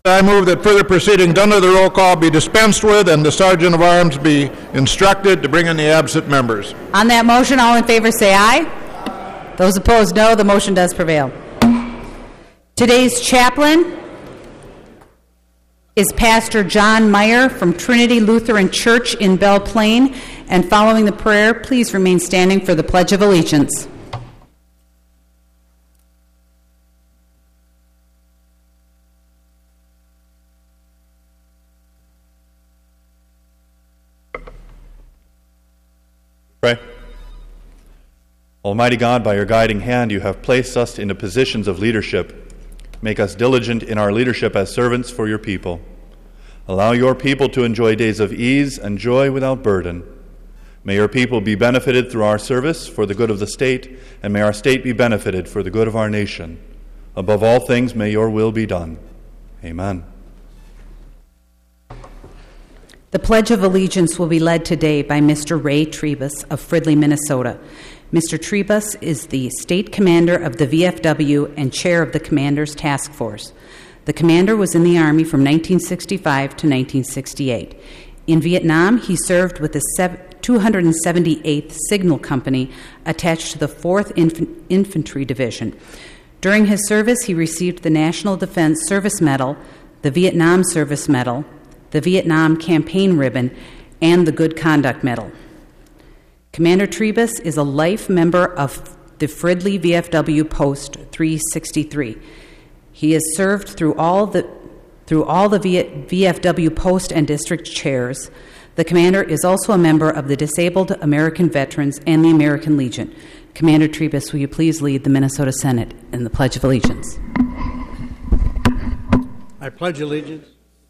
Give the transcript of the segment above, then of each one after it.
I move that further proceedings under the roll call be dispensed with and the Sergeant of Arms be instructed to bring in the absent members. On that motion, all in favor say aye. Those opposed, no. The motion does prevail. Today's chaplain is Pastor John Meyer from Trinity Lutheran Church in Belle Plaine. And following the prayer, please remain standing for the Pledge of Allegiance. Pray. Almighty God, by your guiding hand, you have placed us into positions of leadership. Make us diligent in our leadership as servants for your people. Allow your people to enjoy days of ease and joy without burden. May your people be benefited through our service for the good of the state, and may our state be benefited for the good of our nation. Above all things, may your will be done. Amen. The Pledge of Allegiance will be led today by Mr. Ray Trebus of Fridley, Minnesota. Mr. Trebus is the state commander of the VFW and chair of the Commander's Task Force. The commander was in the Army from 1965 to 1968. In Vietnam, he served with the 278th Signal Company attached to the 4th Infantry Division. During his service, he received the National Defense Service Medal, the Vietnam Service Medal, the Vietnam Campaign Ribbon, and the Good Conduct Medal. Commander Trebus is a life member of the Fridley VFW Post 363. He has served through all the VFW Post and District chairs. The commander is also a member of the Disabled American Veterans and the American Legion. Commander Trebus, will you please lead the Minnesota Senate in the Pledge of Allegiance? I pledge allegiance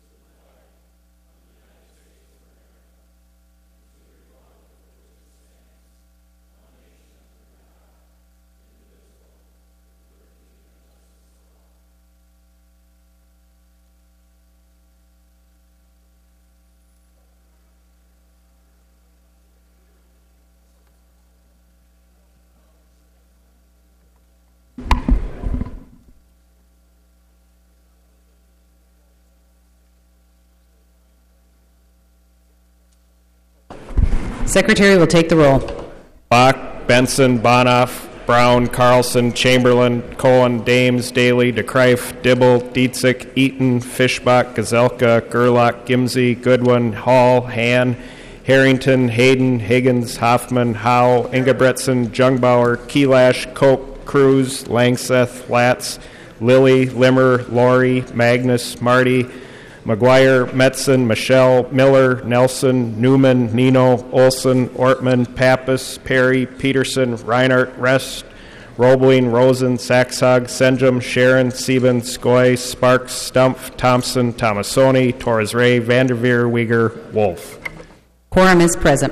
Secretary will take the roll. Bach, Benson, Bonoff, Brown, Carlson, Chamberlain, Cohen, Dames, Daly, DeKreif, Dibble, Dietzick, Eaton, Fischbach, Gazelka, Gerlach, Gimsey, Goodwin, Hall, Han, Harrington, Hayden, Higgins, Hoffman, Howe, Ingebretson, Jungbauer, Kelash, Koch, Cruz, Langseth, Latz, Lilly, Limmer, Laurie, Magnus, Marty, McGuire, Metzen, Michelle, Miller, Nelson, Newman, Nino, Olson, Ortman, Pappas, Perry, Peterson, Reinhardt, Rest, Roebling, Rosen, Saxhog, Senjum, Sharon, Sieben, Skoy, Sparks, Stumpf, Thompson, Tomasoni, Torres-Ray, Vanderveer, Uyghur, Wolf. Quorum is present.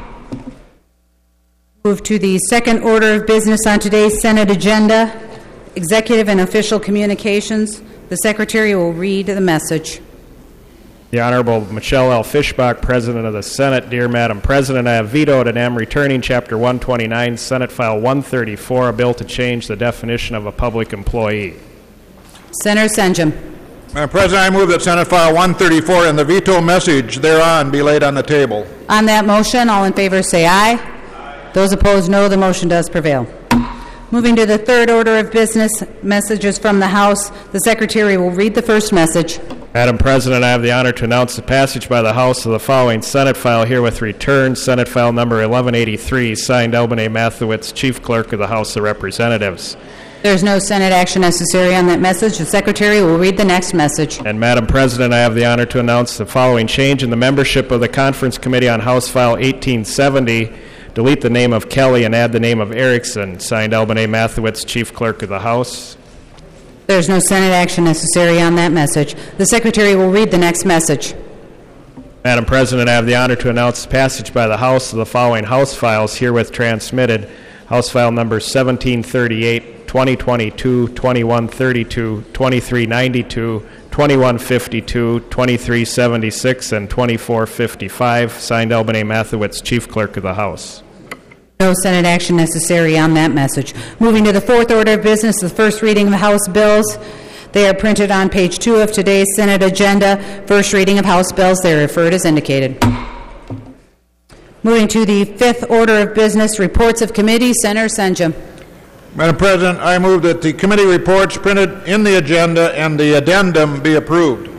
Move to the second order of business on today's Senate agenda, executive and official communications. The Secretary will read the message. The Honorable Michelle L. Fischbach, President of the Senate. Dear Madam President, I have vetoed and am returning Chapter 129, Senate File 134, a bill to change the definition of a public employee. Senator Senjum. Madam President, I move that Senate File 134 and the veto message thereon be laid on the table. On that motion, all in favor say aye. Those opposed, no. The motion does prevail. Moving to the third order of business, messages from the House. The Secretary will read the first message. Madam President, I have the honor to announce the passage by the House of the following Senate file herewith returned. Senate File Number 1183, signed Alban A. Mathewitz, Chief Clerk of the House of Representatives. There is no Senate action necessary on that message. The Secretary will read the next message. And Madam President, I have the honor to announce the following change in the membership of the Conference Committee on House File 1870. Delete the name of Kelly and add the name of Erickson, signed Alban A. Mathewitz, Chief Clerk of the House. There is no Senate action necessary on that message. The Secretary will read the next message. Madam President, I have the honor to announce the passage by the House of the following House files herewith transmitted. House File Numbers 1738, 2022, 2132, 2392, 2152, 2376, and 2455, signed Alban A. Mathewitz, Chief Clerk of the House. No Senate action necessary on that message. Moving to the fourth order of business, the first reading of the House bills. They are printed on page 2 of today's Senate agenda. First reading of House bills. They are referred as indicated. Moving to the fifth order of business, reports of committee. Senator Senjum. Madam President, I move that the committee reports printed in the agenda and the addendum be approved.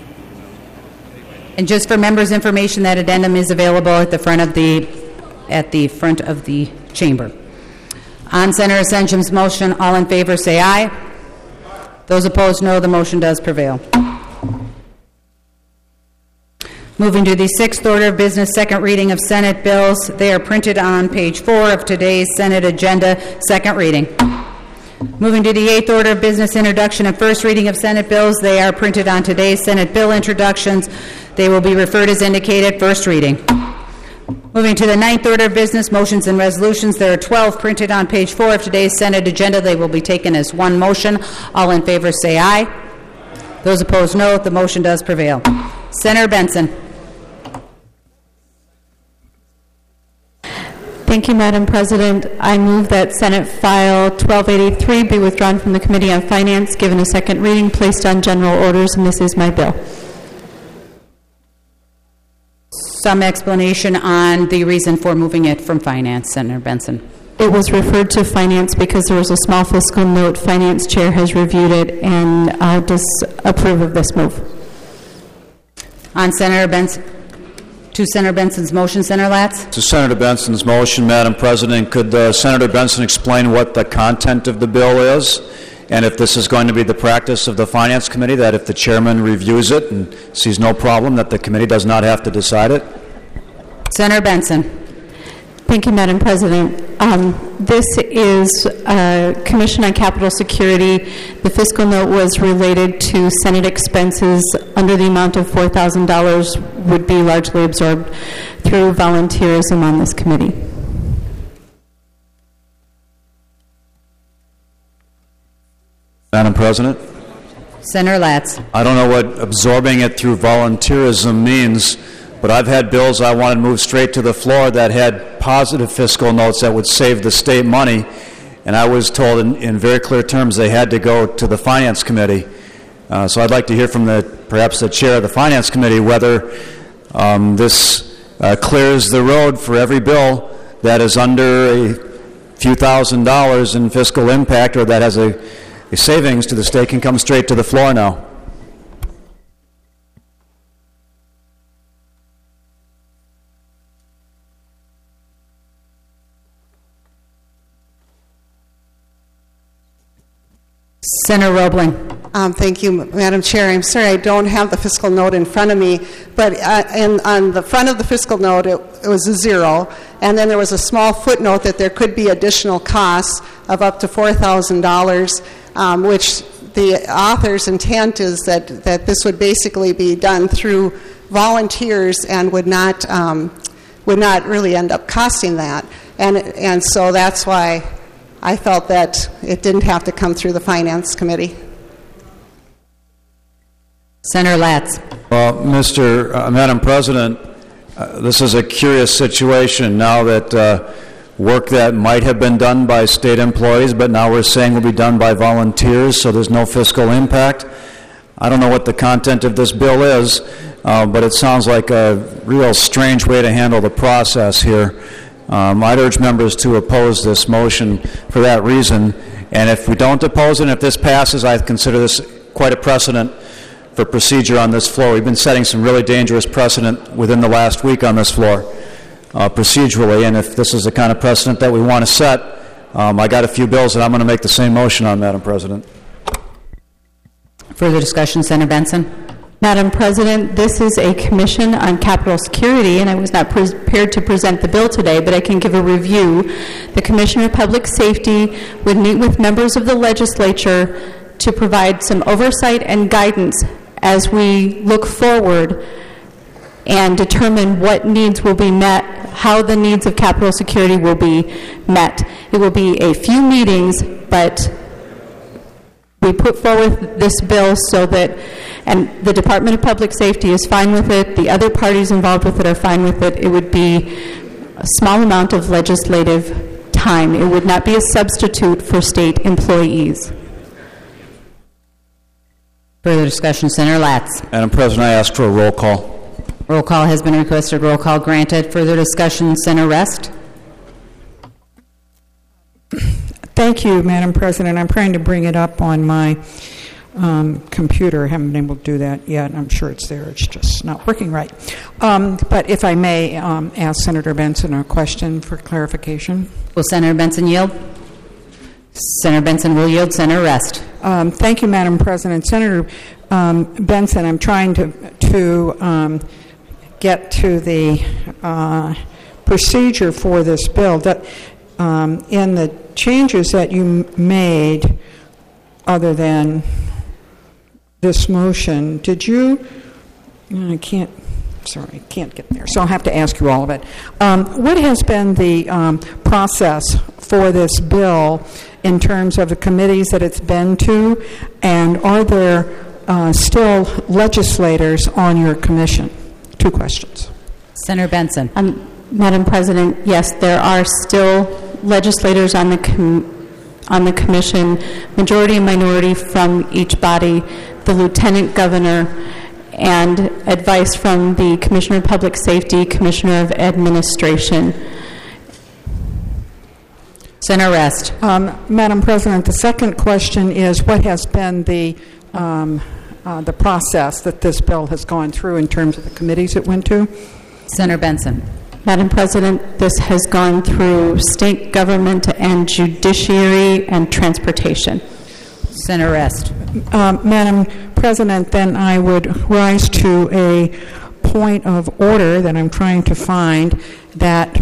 And just for members' information, that addendum is available at the front of the chamber. On Senator Senjum's motion, all in favor say aye. Those opposed, no. The motion does prevail. Moving to the sixth order of business, second reading of Senate bills. They are printed on page 4 of today's Senate agenda, second reading. Moving to the eighth order of business, introduction and first reading of Senate bills. They are printed on today's Senate bill introductions. They will be referred as indicated, first reading. Moving to the ninth order of business, motions and resolutions. There are 12 printed on page 4 of today's Senate agenda. They will be taken as one motion. All in favor say aye. Those opposed, no. The motion does prevail. Senator Benson. Thank you, Madam President. I move that Senate File 1283 be withdrawn from the Committee on Finance, given a second reading, placed on general orders, and this is my bill. Some explanation on the reason for moving it from Finance, Senator Benson. It was referred to Finance because there was a small fiscal note. Finance Chair has reviewed it and disapprove of this move. On Senator Benson. To Senator Benson's motion, Senator Latz. To Senator Benson's motion, Madam President, could Senator Benson explain what the content of the bill is, and if this is going to be the practice of the Finance Committee, that if the chairman reviews it and sees no problem, that the committee does not have to decide it? Senator Benson. Thank you, Madam President. This is a Commission on Capital Security. The fiscal note was related to Senate expenses under the amount of $4,000 would be largely absorbed through volunteerism on this committee. Madam President? Senator Latz. I don't know what absorbing it through volunteerism means, but I've had bills I wanted moved straight to the floor that had positive fiscal notes that would save the state money, and I was told in very clear terms they had to go to the Finance Committee. So I'd like to hear from perhaps the chair of the Finance Committee whether this clears the road for every bill that is under a few $1,000s in fiscal impact or that has a savings to the state can come straight to the floor now. Senator Roebling. Thank you, Madam Chair. I'm sorry I don't have the fiscal note in front of me, but on the front of the fiscal note it was a 0, and then there was a small footnote that there could be additional costs of up to $4,000, which the author's intent is that this would basically be done through volunteers and would not really end up costing that, and so that's why I felt that it didn't have to come through the Finance Committee. Senator Latz. Well, Madam President, this is a curious situation now that work that might have been done by state employees, but now we're saying will be done by volunteers, so there's no fiscal impact. I don't know what the content of this bill is, but it sounds like a real strange way to handle the process here. I'd urge members to oppose this motion for that reason. And if we don't oppose it, and if this passes, I consider this quite a precedent for procedure on this floor. We've been setting some really dangerous precedent within the last week on this floor procedurally. And if this is the kind of precedent that we want to set, I got a few bills that I'm going to make the same motion on, Madam President. Further discussion, Senator Benson. Madam President, this is a Commission on Capital Security, and I was not prepared to present the bill today, but I can give a review. The Commissioner of Public Safety would meet with members of the legislature to provide some oversight and guidance as we look forward and determine what needs will be met, how the needs of capital security will be met. It will be a few meetings, but we put forward this bill so that, and the Department of Public Safety is fine with it, the other parties involved with it are fine with it. It would be a small amount of legislative time. It would not be a substitute for state employees. Further discussion, Senator Latz. Madam President, I ask for a roll call. Roll call has been requested. Roll call granted. Further discussion, Senator Rest. Thank you, Madam President. I'm trying to bring it up on my computer. I haven't been able to do that yet. I'm sure it's there. It's just not working right. But if I may ask Senator Benson a question for clarification. Will Senator Benson yield? Senator Benson will yield. Senator Rest. Thank you, Madam President. Senator Benson, I'm trying to get to the procedure for this bill. That in the changes that you made, other than this motion, did you? I can't get there, so I'll have to ask you all of it. What has been the process for this bill in terms of the committees that it's been to, and are there still legislators on your commission? 2 questions. Senator Benson. Madam President, yes, there are still legislators on the commission, majority and minority from each body, the lieutenant governor, and advice from the Commissioner of Public Safety, Commissioner of Administration. Senator Rest. Madam President, the second question is what has been the process that this bill has gone through in terms of the committees it went to? Senator Benson. Madam President, this has gone through state government and judiciary and transportation. Senator Rest. Madam President, then I would rise to a point of order that I'm trying to find that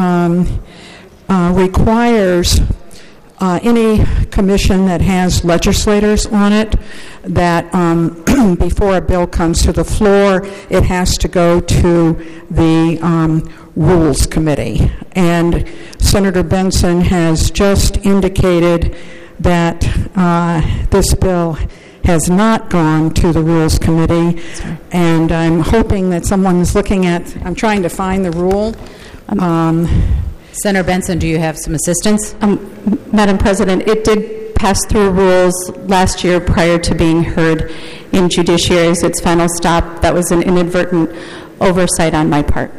requires any commission that has legislators on it that before a bill comes to the floor, it has to go to the Rules Committee. And Senator Benson has just indicated that this bill has not gone to the Rules Committee. Sorry. And I'm hoping that someone is looking at, I'm trying to find the rule. Senator Benson, do you have some assistance? Madam President, it did pass through rules last year prior to being heard in judiciary as its final stop. That was an inadvertent oversight on my part.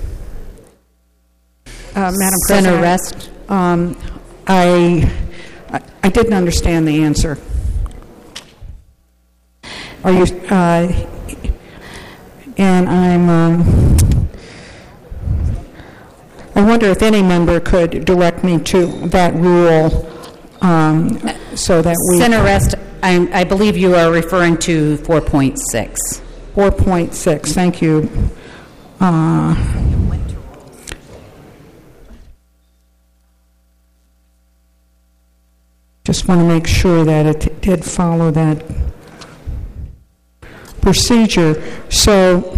Madam Senator President, Rest. I didn't understand the answer. Are you? And I wonder if any member could direct me to that rule so that we... Senator Rest, I believe you are referring to 4.6. 4.6, thank you. Just want to make sure that it did follow that procedure. So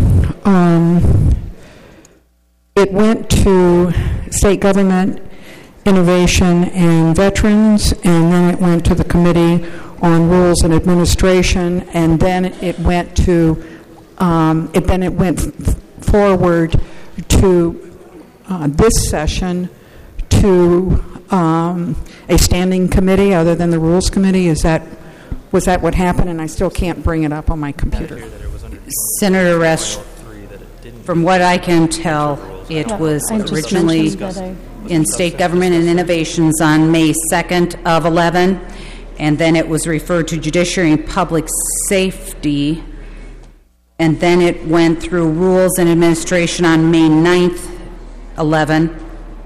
it went to State Government, Innovation, and Veterans, and then it went to the Committee on Rules and Administration, and then it went to forward to this session to a standing committee other than the Rules Committee. Was that what happened? And I still can't bring it up on my computer. Senator Rest, from what I can tell, it was originally in State Government and Innovations on May 2nd of 11, and then it was referred to Judiciary and Public Safety, and then it went through Rules and Administration on May 9th, 11,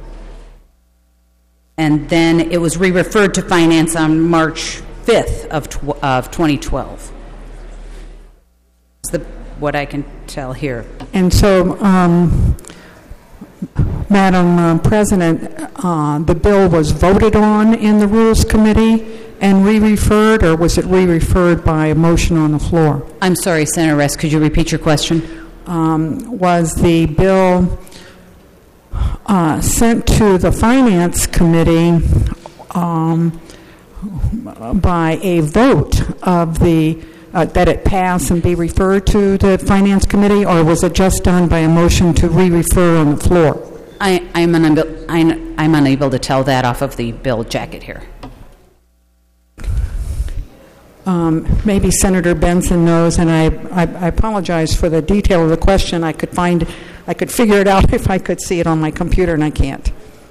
and then it was re-referred to Finance on March 5th of 2012. That's what I can tell here. And so, Madam President, the bill was voted on in the Rules Committee and re-referred, or was it re-referred by a motion on the floor? I'm sorry, Senator Rest, could you repeat your question? Was the bill sent to the Finance Committee by a vote of the that it pass and be referred to the Finance Committee, or was it just done by a motion to re-refer on the floor? I'm unable to tell that off of the bill jacket here. maybe Senator Benson knows, and I apologize for the detail of the question. I could figure it out if I could see it on my computer, and I can't.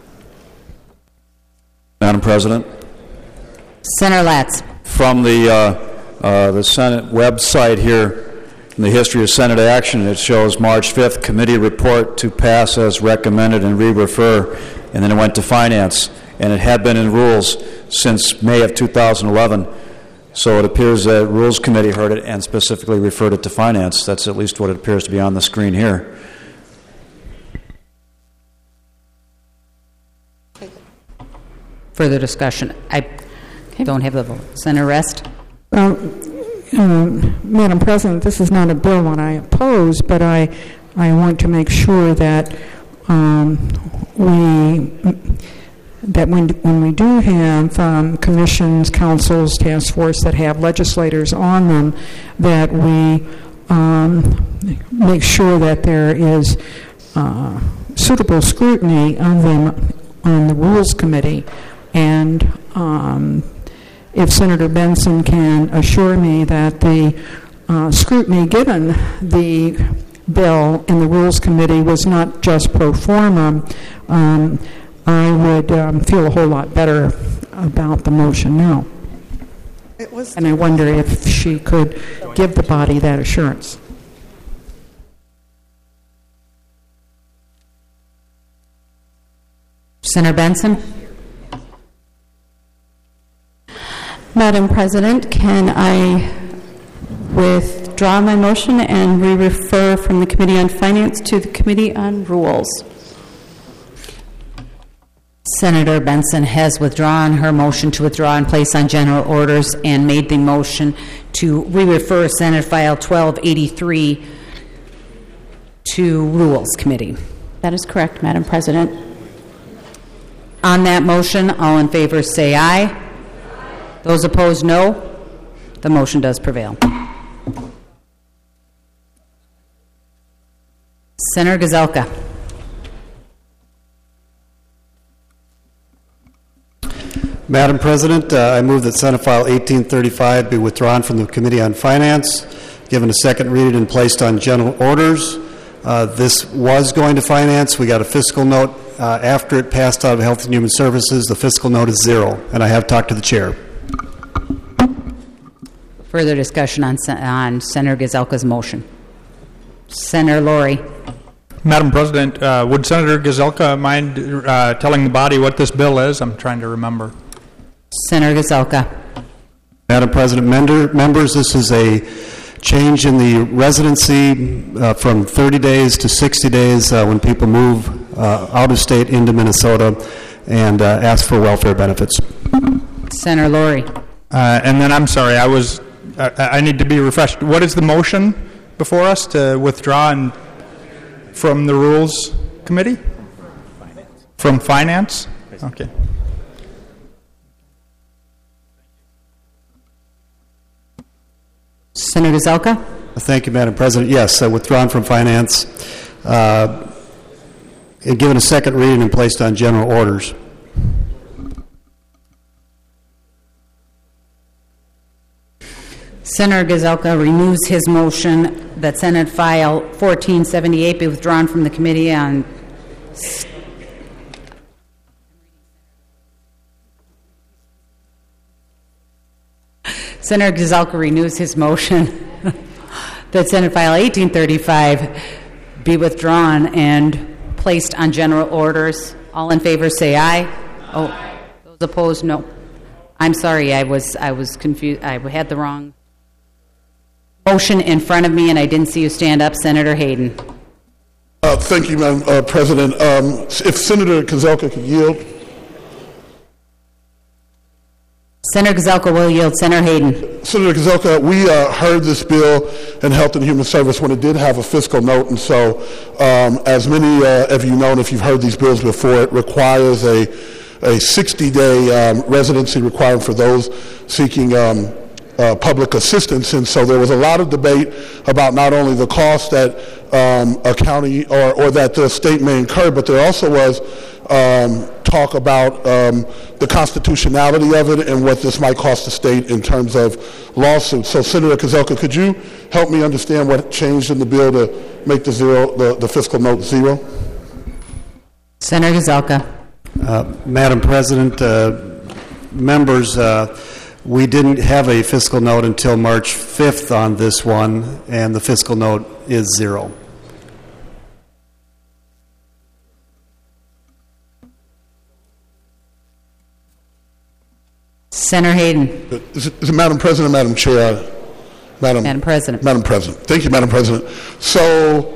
Madam President? Senator Latz. From the Senate website here, in the history of Senate action, it shows March 5th committee report to pass as recommended and re-refer, and then it went to Finance, and it had been in Rules since May of 2011. So it appears that Rules Committee heard it and specifically referred it to Finance. That's at least what it appears to be on the screen here. Further discussion. I don't have the vote. Senator Rest. Madam President, this is not a bill that I oppose, but I want to make sure that when we do have commissions, councils, task force that have legislators on them, that we make sure that there is suitable scrutiny on them on the Rules Committee. And if Senator Benson can assure me that the scrutiny given the bill in the Rules Committee was not just pro forma, I would feel a whole lot better about the motion now. And I wonder if she could give the body that assurance. Senator Benson. Madam President, can I withdraw my motion and re-refer from the Committee on Finance to the Committee on Rules? Senator Benson has withdrawn her motion to withdraw and place on general orders and made the motion to re-refer Senate File 1283 to Rules Committee. That is correct, Madam President. On that motion, all in favor say aye. Those opposed, no. The motion does prevail. Senator Gazelka. Madam President, I move that Senate File 1835 be withdrawn from the Committee on Finance, given a second reading and placed on general orders. This was going to Finance. We got a fiscal note after it passed out of Health and Human Services. The fiscal note is 0, and I have talked to the chair. Further discussion on Senator Gazelka's motion. Senator Laurie. Madam President, would Senator Gazelka mind telling the body what this bill is? I'm trying to remember. Senator Gazelka. Madam President, members, this is a change in the residency from 30 days to 60 days when people move out of state into Minnesota and ask for welfare benefits. Senator Laurie. And then I'm sorry, I need to be refreshed. What is the motion before us to withdraw from the Rules Committee? From Finance? Okay. Senator Gazelka. Thank you, Madam President. Yes, withdrawn from Finance, and given a second reading and placed on general orders. Senator Gazelka renews his motion that Senate File 1478 be withdrawn from the Committee on Senator Gazelka renews his motion that Senate File 1835 be withdrawn and placed on general orders. All in favor say aye. Oh, those opposed, no. I'm sorry, I was confused. I had the wrong motion in front of me, and I didn't see you stand up. Senator Hayden. Thank you, Madam President. If Senator Gazelka could yield. Senator Gazelka will yield. Senator Hayden. Senator Gazelka, we heard this bill in Health and Human Service when it did have a fiscal note, and so as many of you know, and if you've heard these bills before, it requires a 60-day residency requirement for those seeking public assistance. And so there was a lot of debate about not only the cost that a county or that the state may incur, but there also was talk about the constitutionality of it and what this might cost the state in terms of lawsuits. So, Senator Kozelka, could you help me understand what changed in the bill to make the fiscal note zero? Senator Kozelka. Madam President, members, we didn't have a fiscal note until March 5th on this one, and the fiscal note is zero. Senator Hayden. Is it Madam President, Madam Chair? Madam President. Madam President. Thank you, Madam President. So,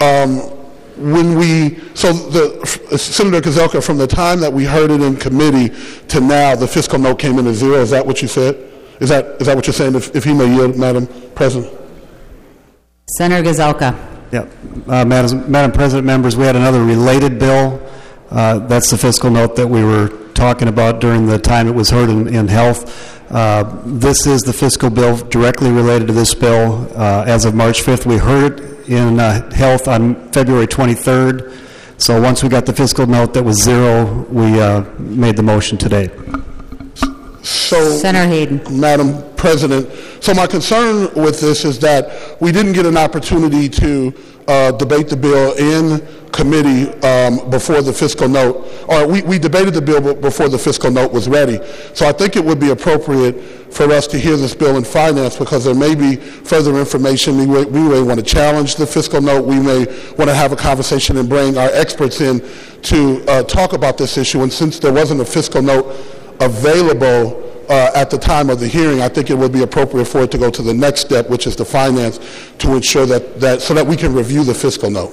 Senator Kozelka, from the time that we heard it in committee to now, the fiscal note came in at zero. Is that what you said? Is that what you're saying? If he may yield, Madam President. Senator Kozelka. Yeah, Madam President, members, we had another related bill. That's the fiscal note that we were talking about during the time it was heard in health. This is the fiscal bill directly related to this bill. As of March 5th, we heard it in health on February 23rd. So once we got the fiscal note that was zero, we made the motion today. So, Senator Hayden. Madam President, so my concern with this is that we didn't get an opportunity to debate the bill in committee before the fiscal note, or we debated the bill before the fiscal note was ready. So I think it would be appropriate for us to hear this bill in finance, because there may be further information. We may want to challenge the fiscal note. We may want to have a conversation and bring our experts in to talk about this issue. And since there wasn't a fiscal note available at the time of the hearing, I think it would be appropriate for it to go to the next step, which is the finance, to ensure that so that we can review the fiscal note.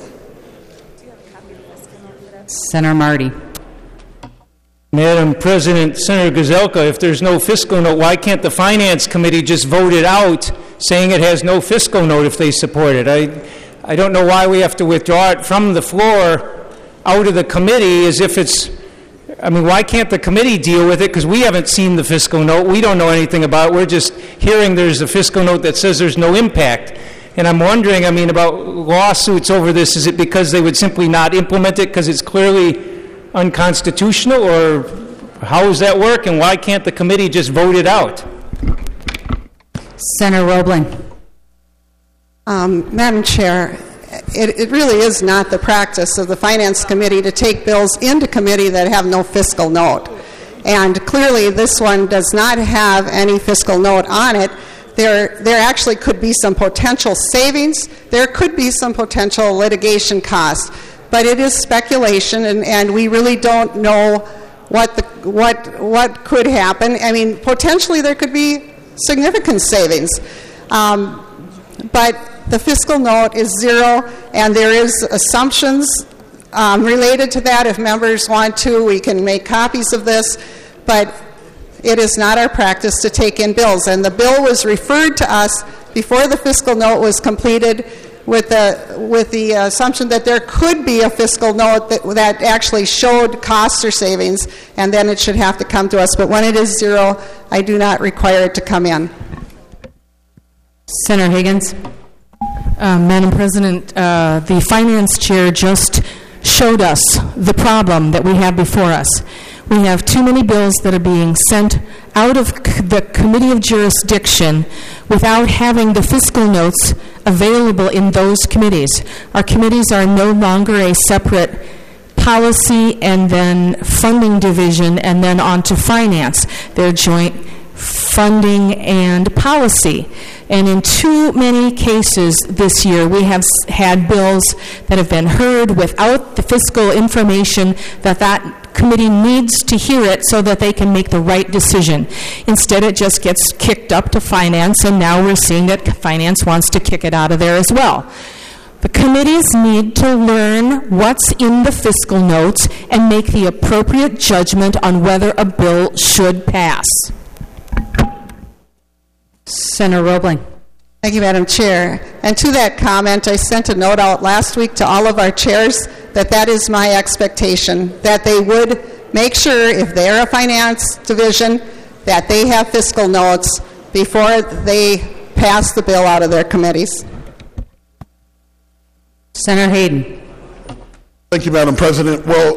Senator Marty. Madam President, Senator Kozelka, if there's no fiscal note, why can't the Finance Committee just vote it out, saying it has no fiscal note if they support it? I don't know why we have to withdraw it from the floor out of the committee as if it's... I mean, why can't the committee deal with it? Because we haven't seen the fiscal note. We don't know anything about it. We're just hearing there's a fiscal note that says there's no impact. And I'm wondering, about lawsuits over this. Is it because they would simply not implement it because it's clearly unconstitutional? Or how does that work? And why can't the committee just vote it out? Senator Roebling. Madam Chair, it really is not the practice of the Finance Committee to take bills into committee that have no fiscal note. And clearly this one does not have any fiscal note on it. There actually could be some potential savings. There could be some potential litigation costs. But it is speculation, and we really don't know what could happen. I mean, potentially there could be significant savings. But the fiscal note is zero, and there is assumptions related to that. If members want to, we can make copies of this. But it is not our practice to take in bills. And the bill was referred to us before the fiscal note was completed with the assumption that there could be a fiscal note that actually showed costs or savings, and then it should have to come to us. But when it is zero, I do not require it to come in. Senator Higgins. Madam President, the Finance Chair just showed us the problem that we have before us. We have too many bills that are being sent out of the Committee of Jurisdiction without having the fiscal notes available in those committees. Our committees are no longer a separate policy and then funding division and then on to finance. They're joint funding and policy. And in too many cases this year, we have had bills that have been heard without the fiscal information that committee needs to hear it so that they can make the right decision. Instead, it just gets kicked up to finance, and now we're seeing that finance wants to kick it out of there as well. The committees need to learn what's in the fiscal notes and make the appropriate judgment on whether a bill should pass. Senator Roebling. Thank you, Madam Chair. And to that comment, I sent a note out last week to all of our chairs that is my expectation, that they would make sure, if they're a finance division, that they have fiscal notes before they pass the bill out of their committees. Senator Hayden. Thank you, Madam President. Well,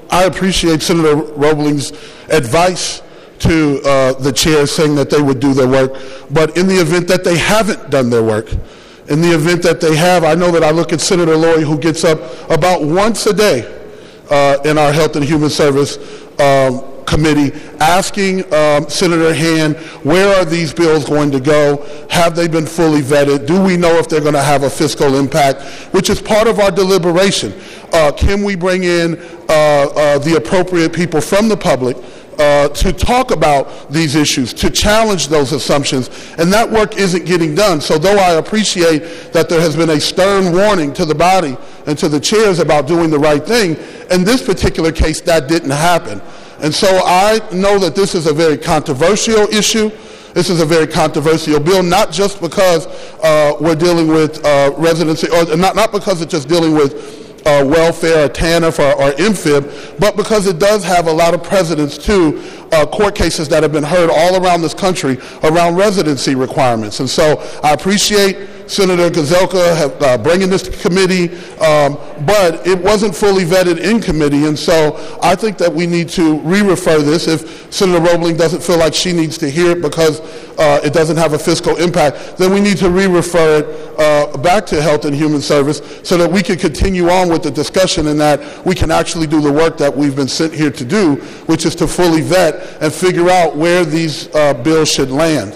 I appreciate Senator Roebling's advice to the chair saying that they would do their work, but in the event that they haven't done their work, in the event that they have, I know that I look at Senator Lori, who gets up about once a day in our Health and Human Service Committee, asking Senator Hand, where are these bills going to go? Have they been fully vetted? Do we know if they're going to have a fiscal impact? Which is part of our deliberation. Can we bring in the appropriate people from the public to talk about these issues, to challenge those assumptions, and that work isn't getting done. So though I appreciate that there has been a stern warning to the body and to the chairs about doing the right thing, in this particular case that didn't happen. And so I know that this is a very controversial issue. This is a very controversial bill, not just because we're dealing with residency, or not because it's just dealing with welfare or TANF or MFIB, but because it does have a lot of precedents to court cases that have been heard all around this country around residency requirements. And so I appreciate Senator Gazelka bringing this to committee, but it wasn't fully vetted in committee, and so I think that we need to re-refer this. If Senator Roebling doesn't feel like she needs to hear it because it doesn't have a fiscal impact, then we need to re-refer it back to Health and Human Service so that we can continue on with the discussion and that we can actually do the work that we've been sent here to do, which is to fully vet and figure out where these bills should land.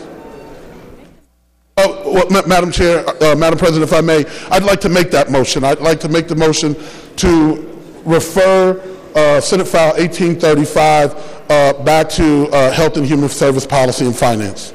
Madam Chair, Madam President, if I may, I'd like to make that motion. I'd like to make the motion to refer Senate File 1835 back to Health and Human Service Policy and Finance.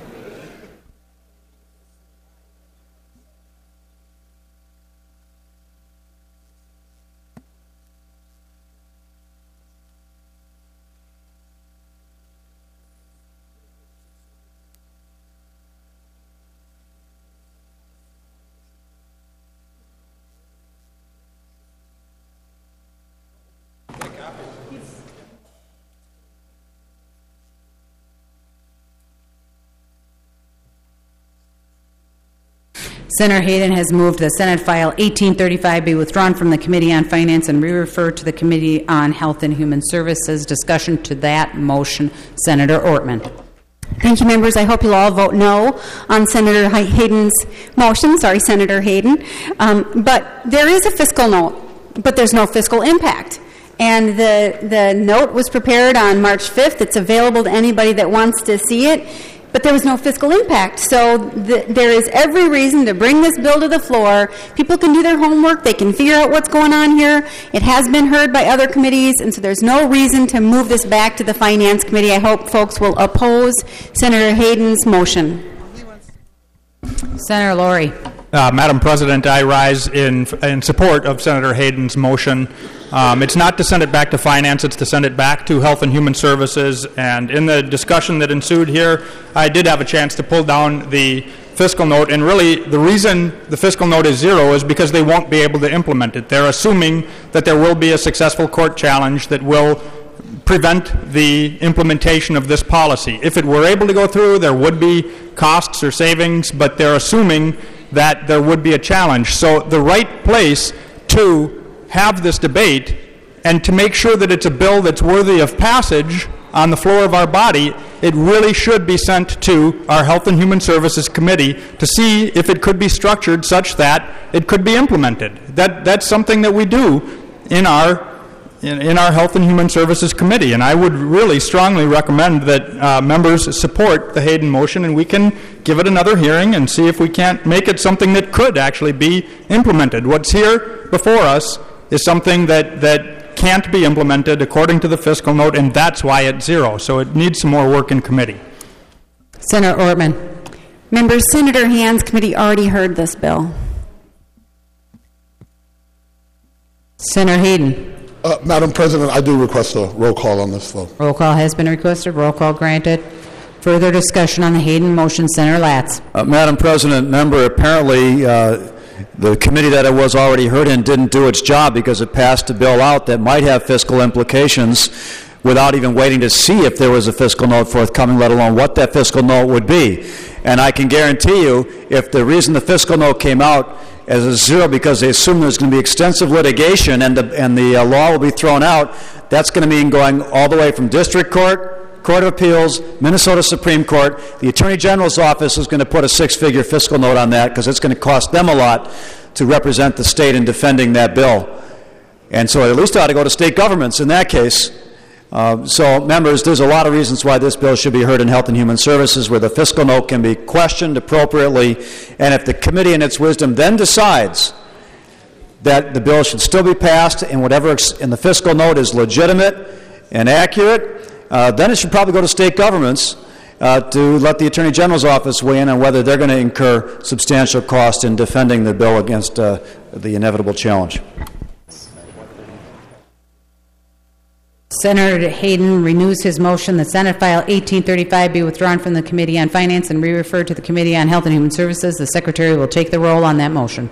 Senator Hayden has moved that Senate File 1835 be withdrawn from the Committee on Finance and re-referred to the Committee on Health and Human Services. Discussion to that motion, Senator Ortman. Thank you, members. I hope you'll all vote no on Senator Hayden's motion. Sorry, Senator Hayden. But there is a fiscal note, but there's no fiscal impact. And the note was prepared on March 5th. It's available to anybody that wants to see it. But there was no fiscal impact. So there is every reason to bring this bill to the floor. People can do their homework. They can figure out what's going on here. It has been heard by other committees, and so there's no reason to move this back to the Finance Committee. I hope folks will oppose Senator Hayden's motion. Senator Lori. Madam President, I rise in support of Senator Hayden's motion. It's not to send it back to Finance, it's to send it back to Health and Human Services. And in the discussion that ensued here, I did have a chance to pull down the fiscal note. And really, the reason the fiscal note is zero is because they won't be able to implement it. They're assuming that there will be a successful court challenge that will prevent the implementation of this policy. If it were able to go through, there would be costs or savings, but they're assuming that there would be a challenge. So the right place to have this debate and to make sure that it's a bill that's worthy of passage on the floor of our body, it really should be sent to our Health and Human Services Committee to see if it could be structured such that it could be implemented. That's something that we do in our Health and Human Services Committee, and I would really strongly recommend that members support the Hayden motion, and we can give it another hearing and see if we can't make it something that could actually be implemented. What's here before us is something that can't be implemented according to the fiscal note, and that's why it's zero. So it needs some more work in committee. Senator Ortman. Members, Senator Hand's committee already heard this bill. Senator Hayden. Madam President, I do request a roll call on this vote. Roll call has been requested. Roll call granted. Further discussion on the Hayden motion, Senator Latz. Madam President, member, apparently the committee that it was already heard in didn't do its job because it passed a bill out that might have fiscal implications without even waiting to see if there was a fiscal note forthcoming, let alone what that fiscal note would be. And I can guarantee you, if the reason the fiscal note came out as a zero because they assume there's going to be extensive litigation and the law will be thrown out, that's going to mean going all the way from district court, Court of Appeals, Minnesota Supreme Court. The Attorney General's office is going to put a six-figure fiscal note on that because it's going to cost them a lot to represent the state in defending that bill. And so at least it ought to go to state governments in that case. So, members, there's a lot of reasons why this bill should be heard in Health and Human Services, where the fiscal note can be questioned appropriately, and if the committee in its wisdom then decides that the bill should still be passed and whatever in the fiscal note is legitimate and accurate, then it should probably go to state governments to let the Attorney General's office weigh in on whether they're going to incur substantial cost in defending the bill against the inevitable challenge. Senator Hayden renews his motion that Senate File 1835 be withdrawn from the Committee on Finance and re-referred to the Committee on Health and Human Services. The Secretary will take the roll on that motion.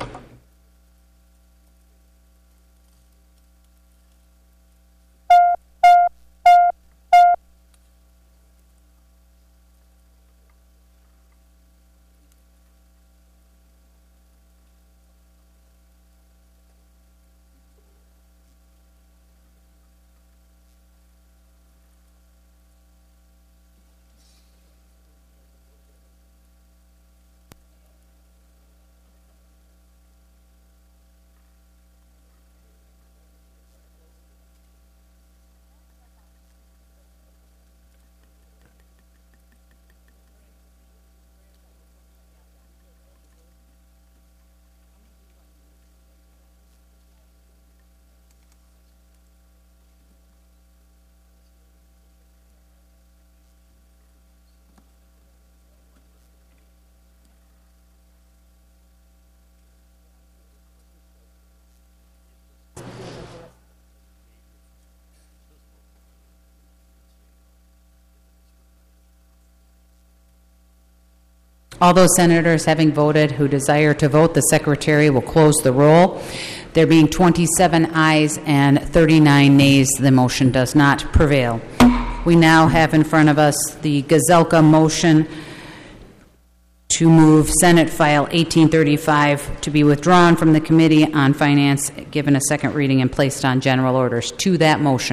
All those senators having voted who desire to vote, the Secretary will close the roll. There being 27 ayes and 39 nays, the motion does not prevail. We now have in front of us the Gazelka motion to move Senate File 1835 to be withdrawn from the Committee on Finance, given a second reading and placed on general orders. To that motion.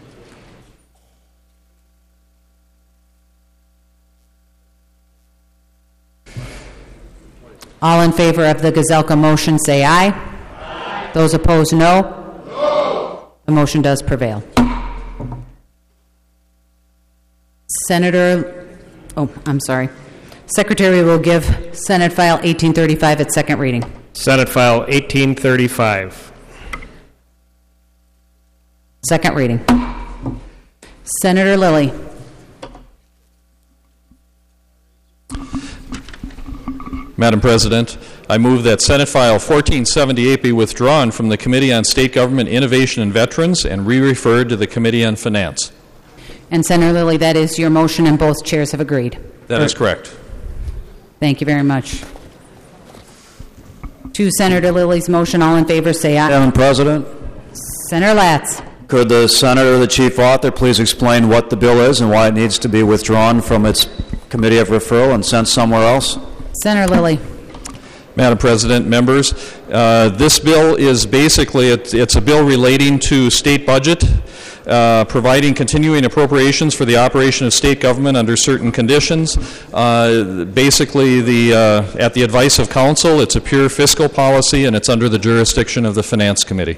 All in favor of the Gazelka motion say aye. Aye. Those opposed, no. No. The motion does prevail. Secretary will give Senate File 1835 its second reading. Senate File 1835. Second reading. Senator Lilly. Madam President, I move that Senate File 1478 be withdrawn from the Committee on State Government, Innovation, and Veterans and re-referred to the Committee on Finance. And Senator Lilly, that is your motion, and both chairs have agreed. That is correct. Thank you very much. To Senator Lilly's motion, all in favor say aye. Madam President. Senator Latz. Could the Senator, the Chief Author, please explain what the bill is and why it needs to be withdrawn from its committee of referral and sent somewhere else? Senator Lilly. Madam President, members, this bill is basically, it's a bill relating to state budget, providing continuing appropriations for the operation of state government under certain conditions. Basically, at the advice of counsel, it's a pure fiscal policy, and it's under the jurisdiction of the Finance Committee.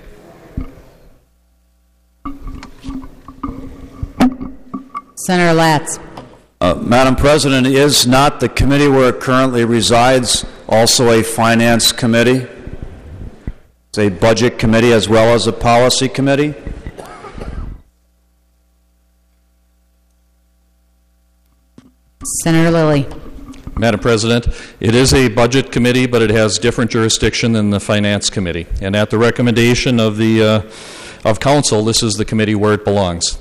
Senator Latz. Madam President, is not the committee where it currently resides also a finance committee? It's a budget committee as well as a policy committee? Senator Lilly. Madam President, it is a budget committee, but it has different jurisdiction than the Finance Committee. And at the recommendation of of council, this is the committee where it belongs.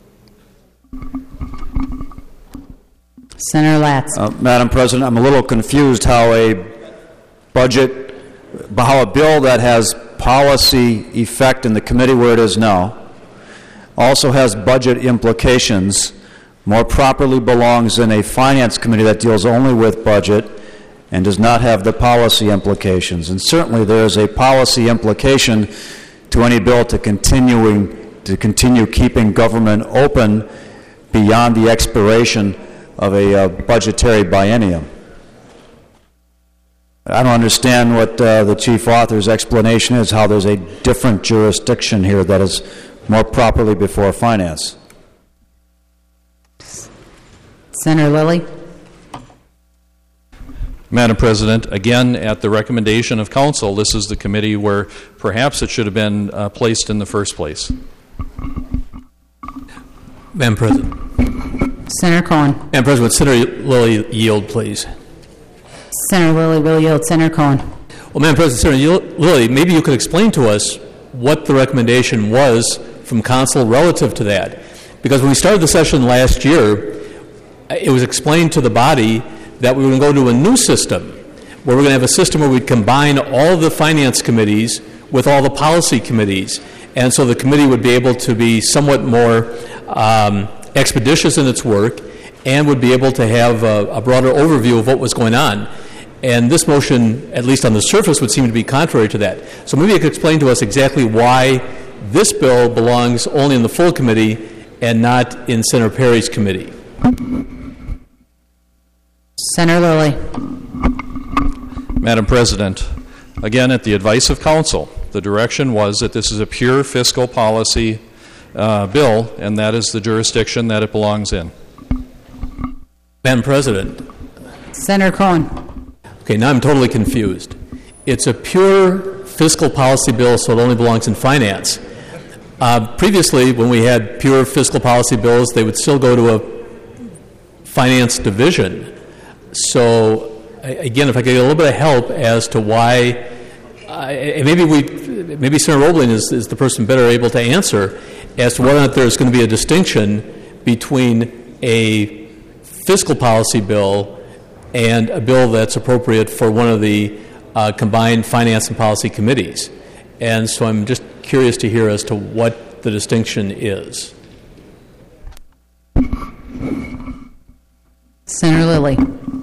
Senator Latz. Madam President, I'm a little confused how a bill that has policy effect in the committee where it is now, also has budget implications, more properly belongs in a finance committee that deals only with budget and does not have the policy implications. And certainly there is a policy implication to any bill to continue keeping government open beyond the expiration of a budgetary biennium. I don't understand what the chief author's explanation is, how there's a different jurisdiction here that is more properly before finance. Senator Lilly. Madam President, again, at the recommendation of council, this is the committee where perhaps it should have been placed in the first place. Madam President. Senator Cohen. Madam President, Senator Lilly yield, please. Senator Lilly will yield. Senator Cohen. Well, Madam President, Senator Lilly, maybe you could explain to us what the recommendation was from council relative to that. Because when we started the session last year, it was explained to the body that we were going to go to a new system, where we're going to have a system where we combine all the finance committees with all the policy committees. And so the committee would be able to be somewhat more expeditious in its work and would be able to have a broader overview of what was going on. And this motion, at least on the surface, would seem to be contrary to that. So maybe you could explain to us exactly why this bill belongs only in the full committee and not in Senator Perry's committee. Senator Lilly. Madam President, again, at the advice of council, the direction was that this is a pure fiscal policy bill, and that is the jurisdiction that it belongs in. Madam President. Senator Cohen. Okay, now I'm totally confused. It's a pure fiscal policy bill, so it only belongs in finance. Previously, when we had pure fiscal policy bills, they would still go to a finance division. So, again, if I could get a little bit of help as to why, maybe Senator Roebling is the person better able to answer as to whether or not there's going to be a distinction between a fiscal policy bill and a bill that's appropriate for one of the combined finance and policy committees. And so I'm just curious to hear as to what the distinction is. Senator Lilly.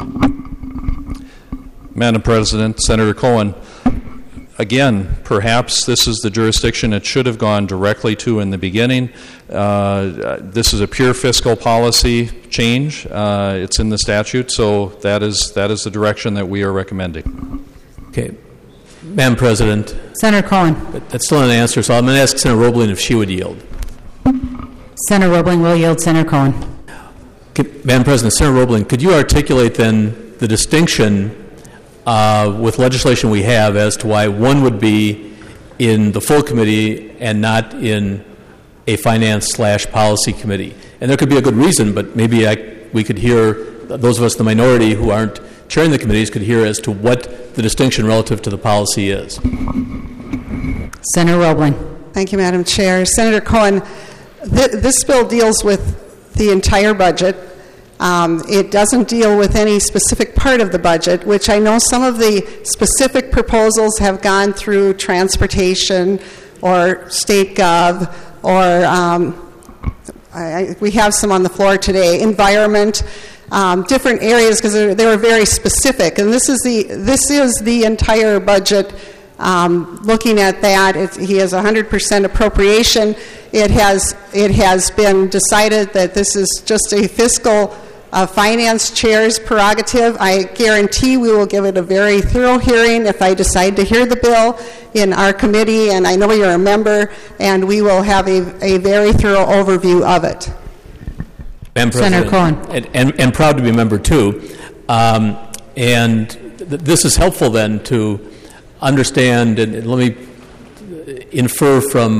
Madam President, Senator Cohen, again, perhaps this is the jurisdiction it should have gone directly to in the beginning. This is a pure fiscal policy change. It's in the statute, so that is the direction that we are recommending. Okay. Madam President. Senator Cohen. That's still an answer, so I'm going to ask Senator Roebling if she would yield. Senator Roebling will yield. Senator Cohen. Okay. Madam President, Senator Roebling, could you articulate then the distinction with legislation we have as to why one would be in the full committee and not in a finance/policy committee? And there could be a good reason, but maybe we could hear, those of us in the minority who aren't chairing the committees could hear as to what the distinction relative to the policy is. Senator Roebling. Thank you, Madam Chair. Senator Cohen, this bill deals with the entire budget. It doesn't deal with any specific part of the budget, which I know some of the specific proposals have gone through transportation or state gov, or we have some on the floor today, environment, different areas, because they were very specific. And this is the entire budget. Looking at that, he has 100% appropriation. It has been decided that this is just a fiscal finance chair's prerogative. I guarantee we will give it a very thorough hearing if I decide to hear the bill in our committee, and I know you're a member, and we will have a very thorough overview of it. Madam President, Senator Cohen. And proud to be a member too. And this is helpful then to understand, and let me infer from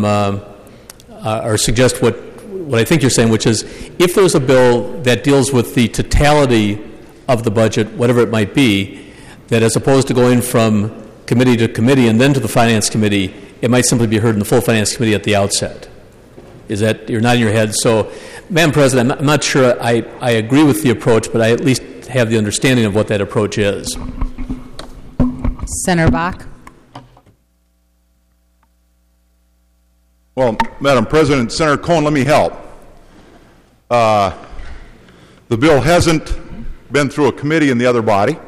or suggest what I think you're saying, which is if there's a bill that deals with the totality of the budget, whatever it might be, that as opposed to going from committee to committee and then to the Finance Committee, it might simply be heard in the full Finance Committee at the outset. Is that, you're nodding your head? So, Madam President, I'm not sure I agree with the approach, but I at least have the understanding of what that approach is. Senator Bach. Well, Madam President, Senator Cohen, let me help. The bill hasn't been through a committee in the other body,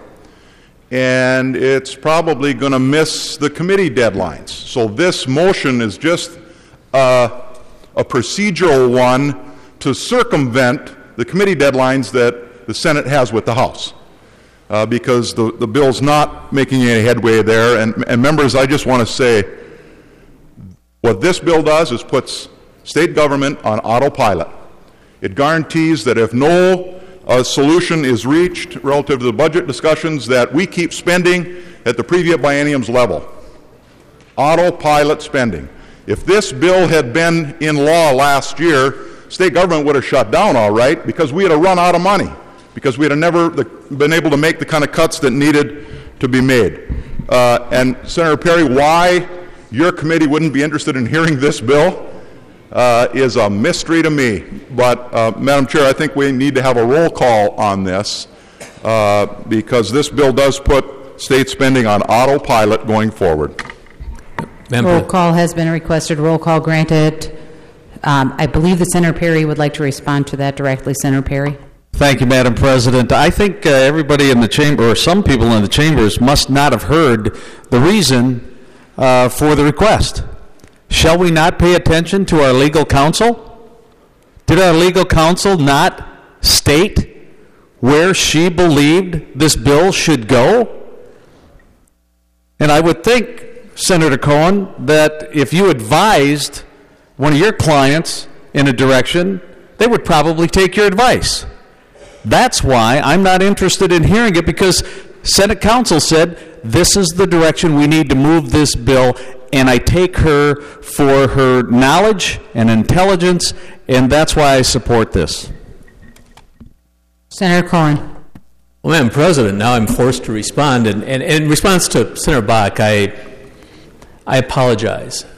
and it's probably going to miss the committee deadlines. So this motion is just a procedural one to circumvent the committee deadlines that the Senate has with the House, because the bill's not making any headway there. And members, I just want to say, what this bill does is puts state government on autopilot. It guarantees that if no solution is reached relative to the budget discussions, that we keep spending at the previous biennium's level. Autopilot spending. If this bill had been in law last year, state government would have shut down, all right, because we had run out of money, because we had never been able to make the kind of cuts that needed to be made. And Senator Perry, why your committee wouldn't be interested in hearing this bill is a mystery to me. But, Madam Chair, I think we need to have a roll call on this because this bill does put state spending on autopilot going forward. Roll call has been requested. Roll call granted. I believe that Senator Perry would like to respond to that directly. Senator Perry. Thank you, Madam President. I think everybody in the chamber, or some people in the chambers, must not have heard the reason for the request. Shall we not pay attention to our legal counsel? Did our legal counsel not state where she believed this bill should go? And I would think, Senator Cohen, that if you advised one of your clients in a direction, they would probably take your advice. That's why I'm not interested in hearing it, because Senate counsel said this is the direction we need to move this bill, and I take her for her knowledge and intelligence, and that's why I support this. Senator Cohen. Well, Madam President, now I'm forced to respond, and in response to Senator Bach, I apologize.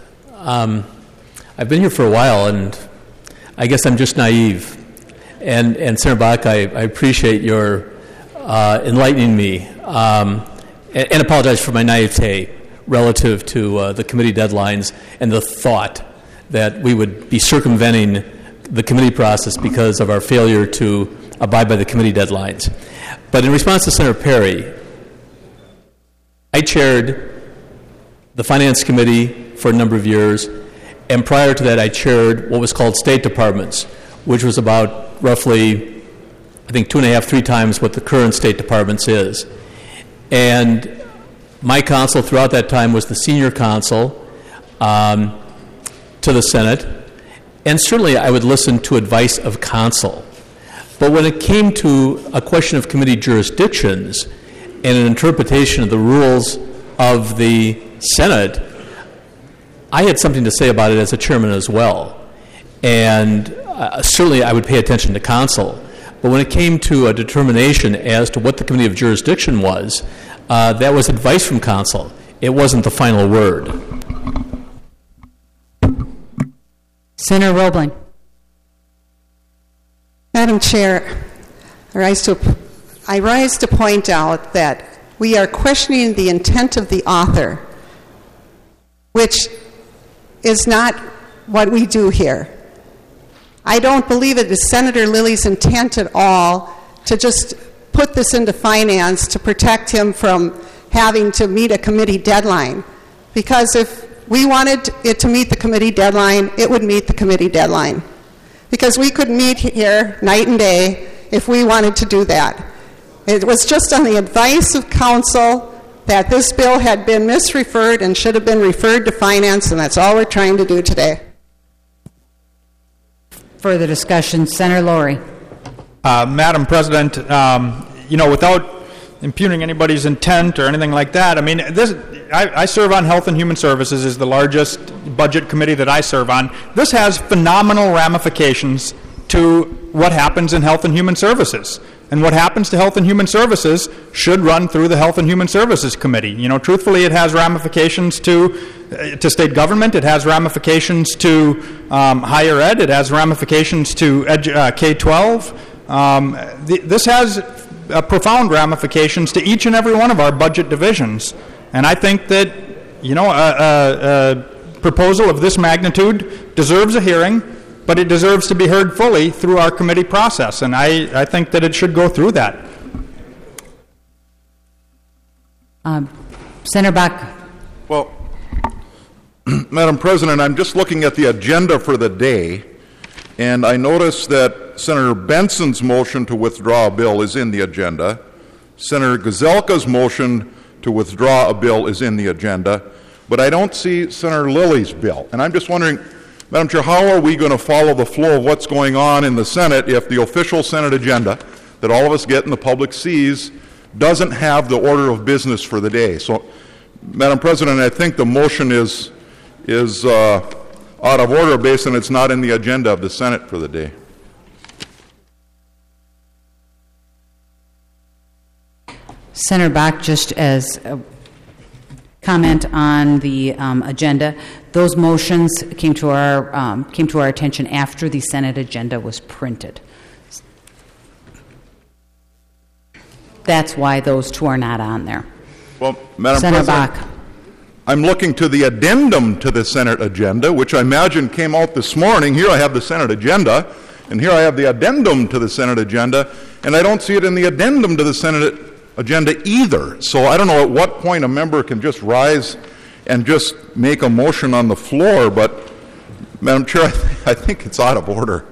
I've been here for a while, and I guess I'm just naive. And Senator Bach, I appreciate your enlightening me, and apologize for my naivete relative to the committee deadlines and the thought that we would be circumventing the committee process because of our failure to abide by the committee deadlines. But in response to Senator Perry, I chaired the Finance Committee for a number of years, and prior to that I chaired what was called State Departments, which was about roughly, I think, 2.5, 3 times what the current State Departments is. And my counsel throughout that time was the senior counsel to the Senate, and certainly I would listen to advice of counsel. But when it came to a question of committee jurisdictions and an interpretation of the rules of the Senate, I had something to say about it as a chairman as well. And certainly I would pay attention to counsel. But when it came to a determination as to what the committee of jurisdiction was, that was advice from counsel. It wasn't the final word. Senator Roebling. Madam Chair, I rise to point out that we are questioning the intent of the author, which is not what we do here. I don't believe it is Senator Lilly's intent at all to just put this into finance to protect him from having to meet a committee deadline. Because if we wanted it to meet the committee deadline, it would meet the committee deadline. Because we could meet here night and day if we wanted to do that. It was just on the advice of counsel that this bill had been misreferred and should have been referred to finance, and that's all we're trying to do today. Further discussion, Senator Laurie. Madam President, without impugning anybody's intent or anything like that, I mean, I serve on Health and Human Services, is the largest budget committee that I serve on. This has phenomenal ramifications to what happens in Health and Human Services. And what happens to Health and Human Services should run through the Health and Human Services Committee. Truthfully, it has ramifications to state government. It has ramifications to higher ed. It has ramifications to K-12. This has profound ramifications to each and every one of our budget divisions. And I think that, proposal of this magnitude deserves a hearing, but it deserves to be heard fully through our committee process, and I think that it should go through that. Senator Bach. Well, Madam President, I'm just looking at the agenda for the day, and I notice that Senator Benson's motion to withdraw a bill is in the agenda. Senator Gazelka's motion to withdraw a bill is in the agenda, but I don't see Senator Lilly's bill. And I'm just wondering, Madam Chair, how are we going to follow the flow of what's going on in the Senate if the official Senate agenda that all of us get and the public sees doesn't have the order of business for the day? So, Madam President, I think the motion is out of order based on it's not in the agenda of the Senate for the day. Senator Bach, just as a comment on the agenda, those motions came to our attention after the Senate agenda was printed. That's why those two are not on there. Well, Madam Senator President, Bach. I'm looking to the addendum to the Senate agenda, which I imagine came out this morning. Here I have the Senate agenda, and here I have the addendum to the Senate agenda, and I don't see it in the addendum to the Senate agenda either. So I don't know at what point a member can just rise and just make a motion on the floor, but, Madam Chair, I think it's out of order.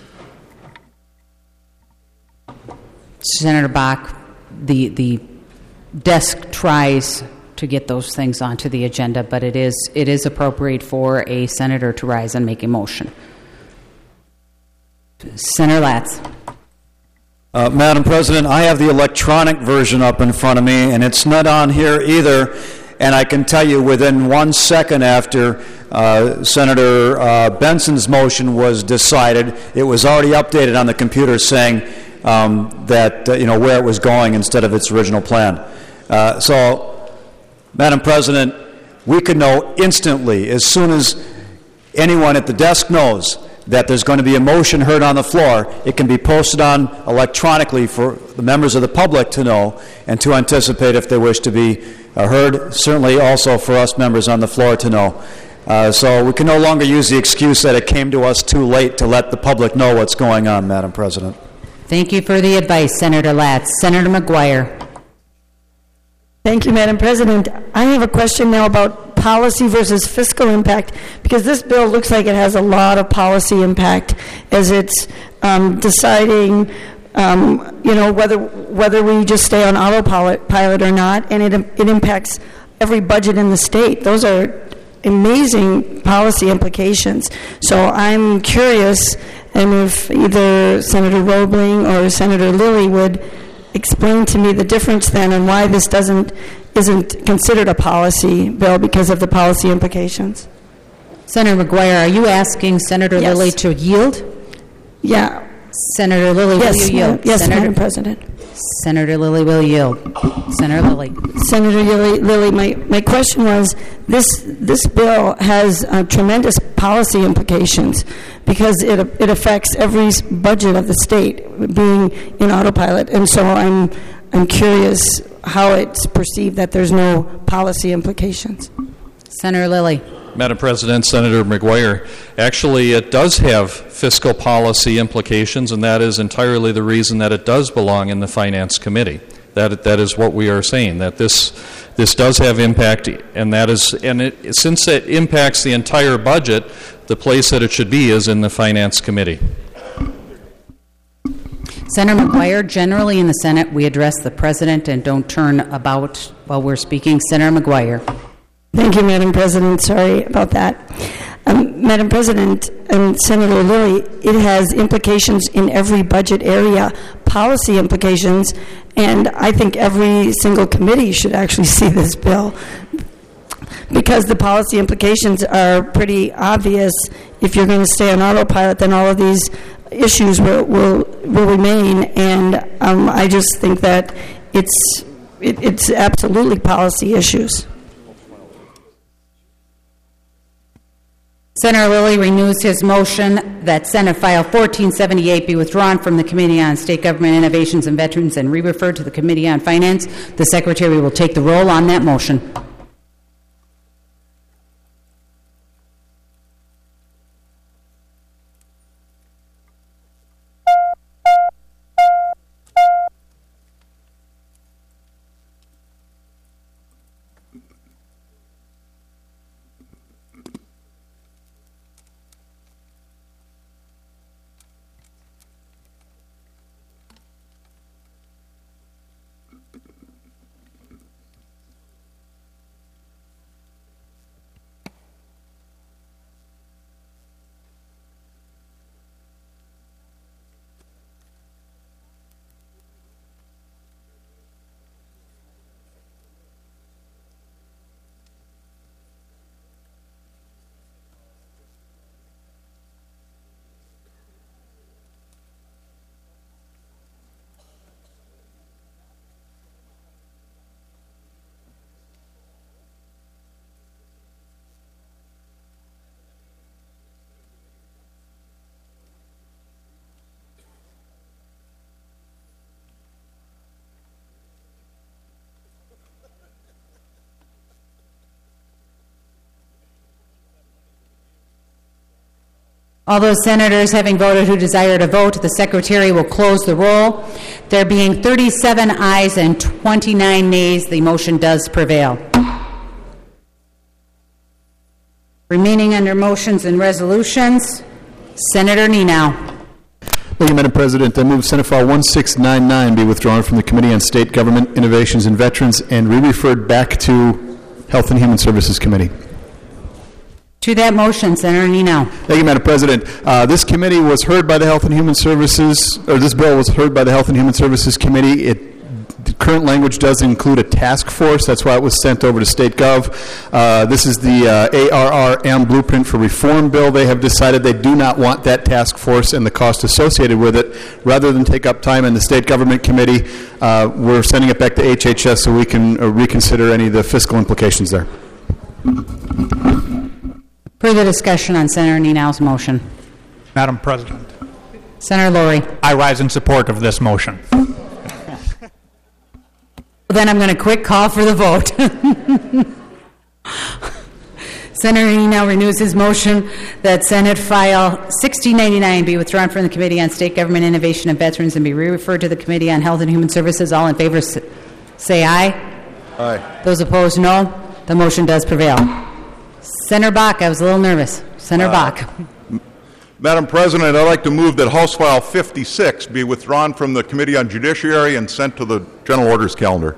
Senator Bach, the desk tries to get those things onto the agenda, but it is appropriate for a senator to rise and make a motion. Senator Latz. Madam President, I have the electronic version up in front of me, and it's not on here either. And I can tell you within 1 second after Senator Benson's motion was decided, it was already updated on the computer saying that, where it was going instead of its original plan. So, Madam President, we could know instantly, as soon as anyone at the desk knows that there's going to be a motion heard on the floor, it can be posted on electronically for the members of the public to know and to anticipate if they wish to be heard, certainly also for us members on the floor to know. So we can no longer use the excuse that it came to us too late to let the public know what's going on, Madam President. Thank you for the advice, Senator Latz. Senator McGuire. Thank you, Madam President. I have a question now about policy versus fiscal impact, because this bill looks like it has a lot of policy impact as it's deciding, whether we just stay on autopilot or not, and it impacts every budget in the state. Those are amazing policy implications. So I'm curious, and if either Senator Roebling or Senator Lilly would explain to me the difference then and why this isn't considered a policy bill because of the policy implications. Senator McGuire, are you asking Senator Lilly to yield? Yeah. Senator Lilly, will you yield? Yes, Madam President. Senator Lilly will yield. Senator Lilly. Senator Lilly, my question was, this bill has tremendous policy implications because it affects every budget of the state being in autopilot, and so I'm curious how it's perceived that there's no policy implications. Senator Lilly. Madam President, Senator McGuire, actually it does have fiscal policy implications, and that is entirely the reason that it does belong in the Finance Committee. That is what we are saying, that this does have impact, and since it impacts the entire budget, the place that it should be is in the Finance Committee. Senator McGuire, generally in the Senate we address the President and don't turn about while we're speaking. Senator McGuire. Thank you, Madam President. Sorry about that. Madam President and Senator Lilly, it has implications in every budget area, policy implications, and I think every single committee should actually see this bill because the policy implications are pretty obvious. If you're going to stay on autopilot, then all of these issues will remain, and I just think that it's absolutely policy issues. Senator Lilly renews his motion that Senate File 1478 be withdrawn from the Committee on State Government Innovations and Veterans and re-referred to the Committee on Finance. The Secretary will take the roll on that motion. All those senators having voted who desire to vote, the secretary will close the roll. There being 37 ayes and 29 nays, the motion does prevail. Remaining under motions and resolutions, Senator Nenow. Thank you, Madam President. I move Senate File 1699 be withdrawn from the Committee on State Government, Innovations, and Veterans and re-referred back to Health and Human Services Committee. To that motion, Senator Nenow. Thank you, Madam President. This committee was heard by the Health and Human Services, or this bill was heard by the Health and Human Services Committee. The current language does include a task force. That's why it was sent over to State Gov. This is the ARRM Blueprint for Reform bill. They have decided they do not want that task force and the cost associated with it. Rather than take up time in the State Government Committee, we're sending it back to HHS so we can reconsider any of the fiscal implications there. Further discussion on Senator Nenow's motion. Madam President. Senator Laurie. I rise in support of this motion. Then I'm going to quick call for the vote. Senator Nenow renews his motion that Senate File 1699 be withdrawn from the Committee on State Government, Innovation, and Veterans and be re-referred to the Committee on Health and Human Services. All in favor say aye. Aye. Those opposed, no. The motion does prevail. Senator Bach, I was a little nervous. Senator Bach. Madam President, I'd like to move that House File 56 be withdrawn from the Committee on Judiciary and sent to the General Orders calendar.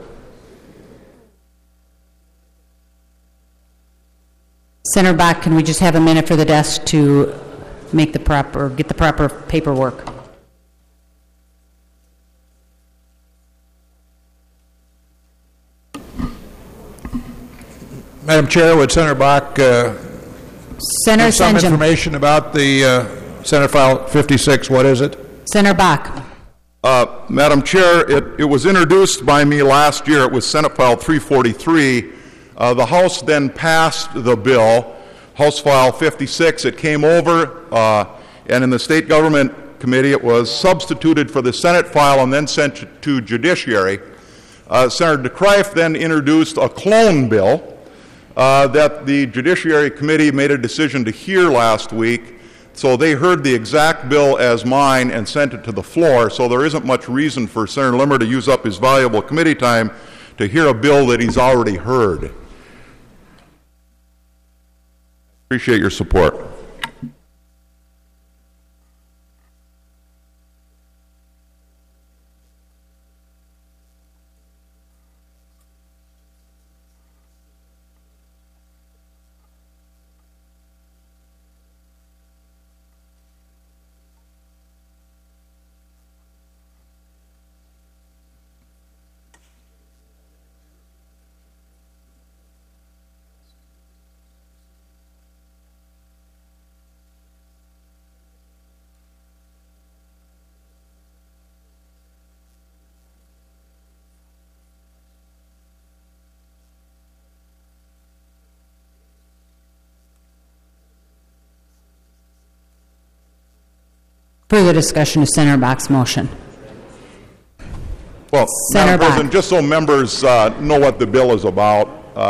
Senator Bach, can we just have a minute for the desk to make the proper, get the proper paperwork? Madam Chair, would Senator Bach Senator give some Senjum. information about the Senate File 56? What is it? Senator Bach. Madam Chair, it was introduced by me last year. It was Senate File 343. The House then passed the bill, House File 56. It came over, and in the State Government Committee, it was substituted for the Senate file and then sent to Judiciary. Senator DeCreif then introduced a clone bill that the Judiciary Committee made a decision to hear last week. So they heard the exact bill as mine and sent it to the floor. So there isn't much reason for Senator Limmer to use up his valuable committee time to hear a bill that he's already heard. Appreciate your support. Further discussion of Senator Bach's motion. Well, Senator Madam President, Bach. just so members know what the bill is about,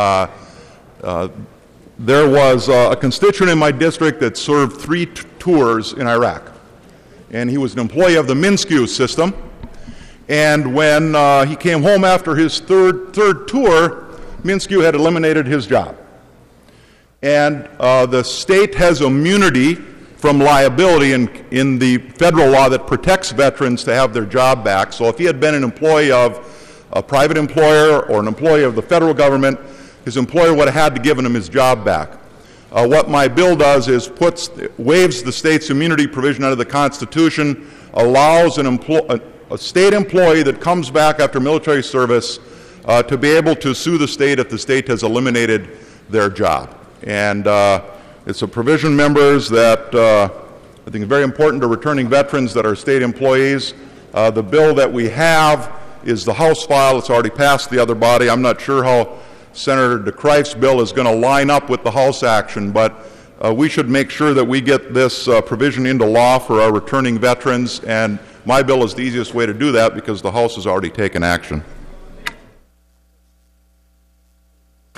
there was a constituent in my district that served 3 tours in Iraq. And he was an employee of the Minskew system. And when he came home after his third tour, Minskew had eliminated his job. And the state has immunity from liability in the federal law that protects veterans to have their job back. So if he had been an employee of a private employer or an employee of the federal government, his employer would have had to give him his job back. What my bill does is waives the state's immunity provision under the Constitution, allows a state employee that comes back after military service to be able to sue the state if the state has eliminated their job. And it's a provision, members, that I think is very important to returning veterans that are state employees. The bill that we have is the House file. It's already passed the other body. I'm not sure how Senator DeCreif's bill is going to line up with the House action, but we should make sure that we get this provision into law for our returning veterans, and my bill is the easiest way to do that because the House has already taken action.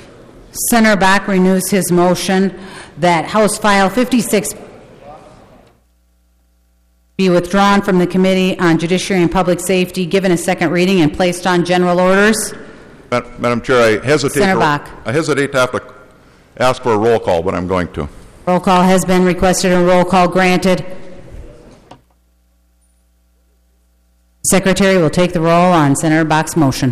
Senator Bach renews his motion that House File 56 be withdrawn from the Committee on Judiciary and Public Safety, given a second reading, and placed on general orders. Madam Chair, I hesitate Senator Bach. to have to ask for a roll call, but I'm going to. Roll call has been requested and roll call granted. Secretary will take the roll on Senator Bach's motion.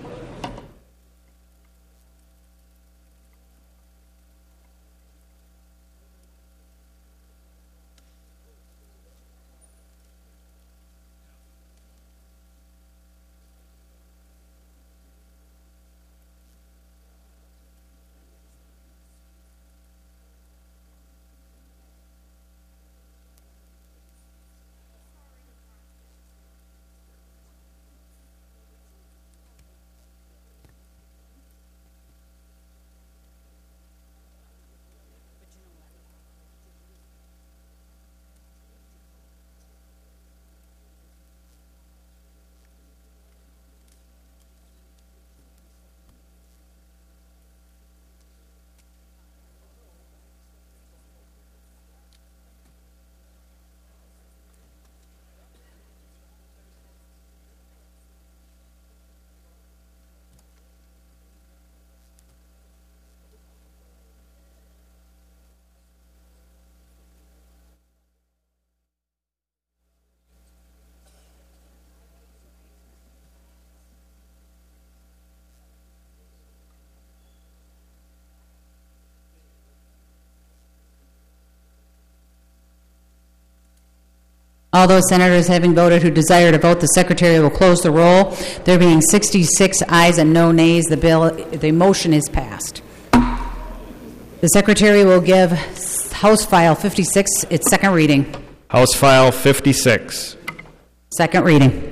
All those senators having voted who desire to vote, the Secretary will close the roll. There being 66 ayes and no nays, the motion is passed. The Secretary will give House File 56 its second reading. House File 56. Second reading.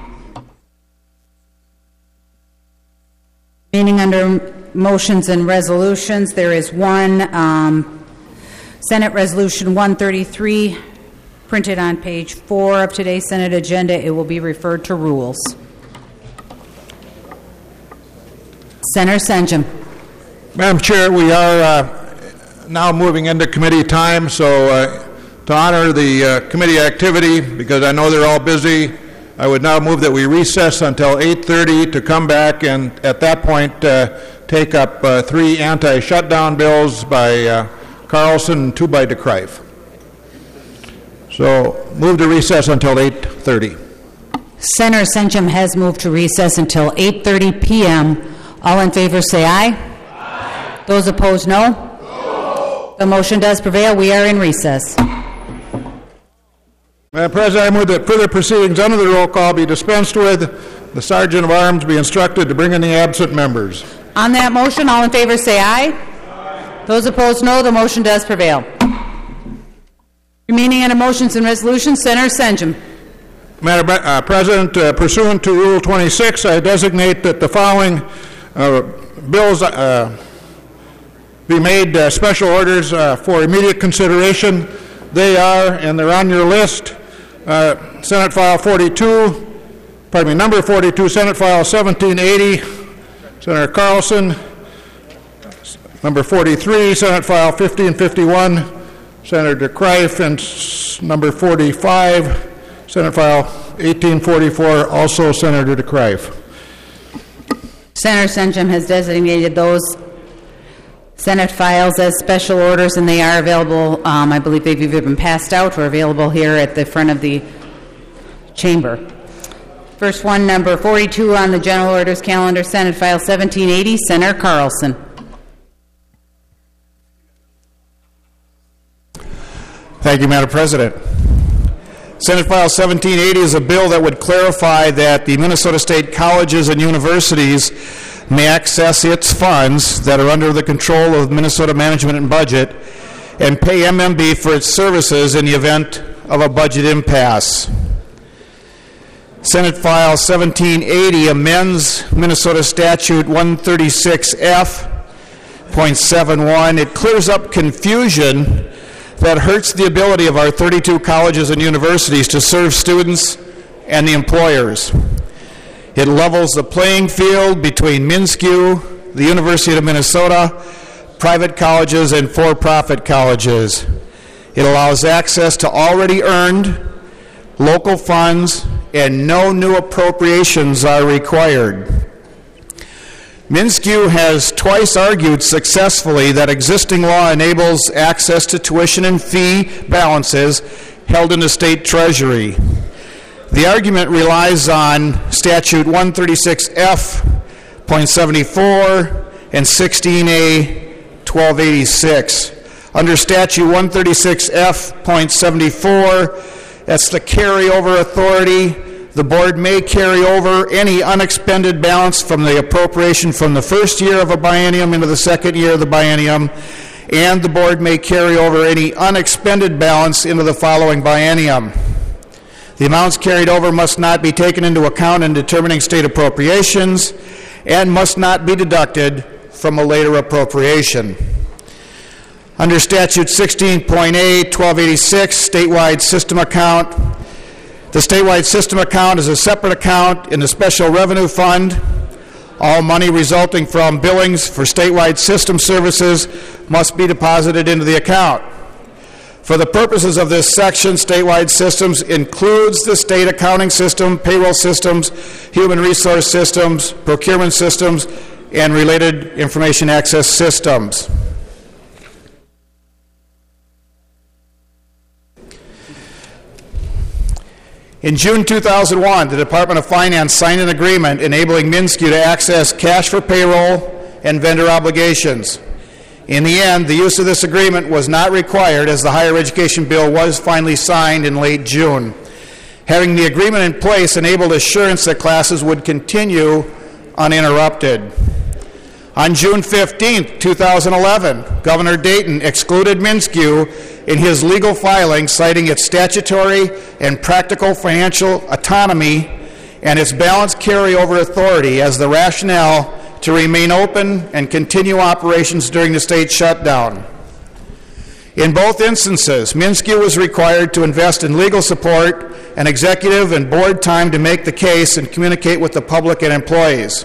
Meaning under motions and resolutions, there is one Senate Resolution 133 printed on page 4 of today's Senate agenda. It will be referred to rules. Senator Senjum. Madam Chair, we are now moving into committee time, so to honor the committee activity, because I know they're all busy, I would now move that we recess until 8:30 to come back and at that point take up 3 anti-shutdown bills by Carlson and 2 by DeCrife. So move to recess until 8:30. Senator Senjum has moved to recess until 8:30 p.m. All in favor say aye. Aye. Those opposed, no. No. The motion does prevail. We are in recess. Madam President, I move that further proceedings under the roll call be dispensed with. The Sergeant of Arms be instructed to bring in the absent members. On that motion, all in favor say aye. Aye. Those opposed, no. The motion does prevail. Remaining under motions and resolutions, Senator Senjum. Madam President, pursuant to Rule 26, I designate that the following bills be made special orders for immediate consideration. They are, and they're on your list, Senate File 42, number 42, Senate File 1780, Senator Carlson. Number 43, Senate File 1551, Senator DeCrife, and number 45, Senate File 1844, also Senator DeCrife. Senator Senjum has designated those Senate files as special orders, and they are available. I believe they've either been passed out or available here at the front of the chamber. First one, number 42 on the general orders calendar, Senate File 1780, Senator Carlson. Thank you, Madam President. Senate File 1780 is a bill that would clarify that the Minnesota State colleges and universities may access its funds that are under the control of Minnesota Management and Budget and pay MMB for its services in the event of a budget impasse. Senate File 1780 amends Minnesota Statute 136F.71. It clears up confusion that hurts the ability of our 32 colleges and universities to serve students and the employers. It levels the playing field between MnSCU, the University of Minnesota, private colleges, and for-profit colleges. It allows access to already earned local funds, and no new appropriations are required. MnSCU has twice argued successfully that existing law enables access to tuition and fee balances held in the state treasury. The argument relies on Statute 136F.74 and 16A 1286. Under Statute 136F.74, that's the carryover authority. The board may carry over any unexpended balance from the appropriation from the first year of a biennium into the second year of the biennium, and the board may carry over any unexpended balance into the following biennium. The amounts carried over must not be taken into account in determining state appropriations and must not be deducted from a later appropriation. Under Statute 16.8, 1286, statewide system account, the statewide system account is a separate account in the Special Revenue Fund. All money resulting from billings for statewide system services must be deposited into the account. For the purposes of this section, statewide systems includes the state accounting system, payroll systems, human resource systems, procurement systems, and related information access systems. In June 2001, the Department of Finance signed an agreement enabling MnSCU to access cash for payroll and vendor obligations. In the end, the use of this agreement was not required as the higher education bill was finally signed in late June. Having the agreement in place enabled assurance that classes would continue uninterrupted. On June 15, 2011, Governor Dayton excluded MnSCU in his legal filing, citing its statutory and practical financial autonomy and its balanced carryover authority as the rationale to remain open and continue operations during the state shutdown. In both instances, MnSCU was required to invest in legal support and executive and board time to make the case and communicate with the public and employees.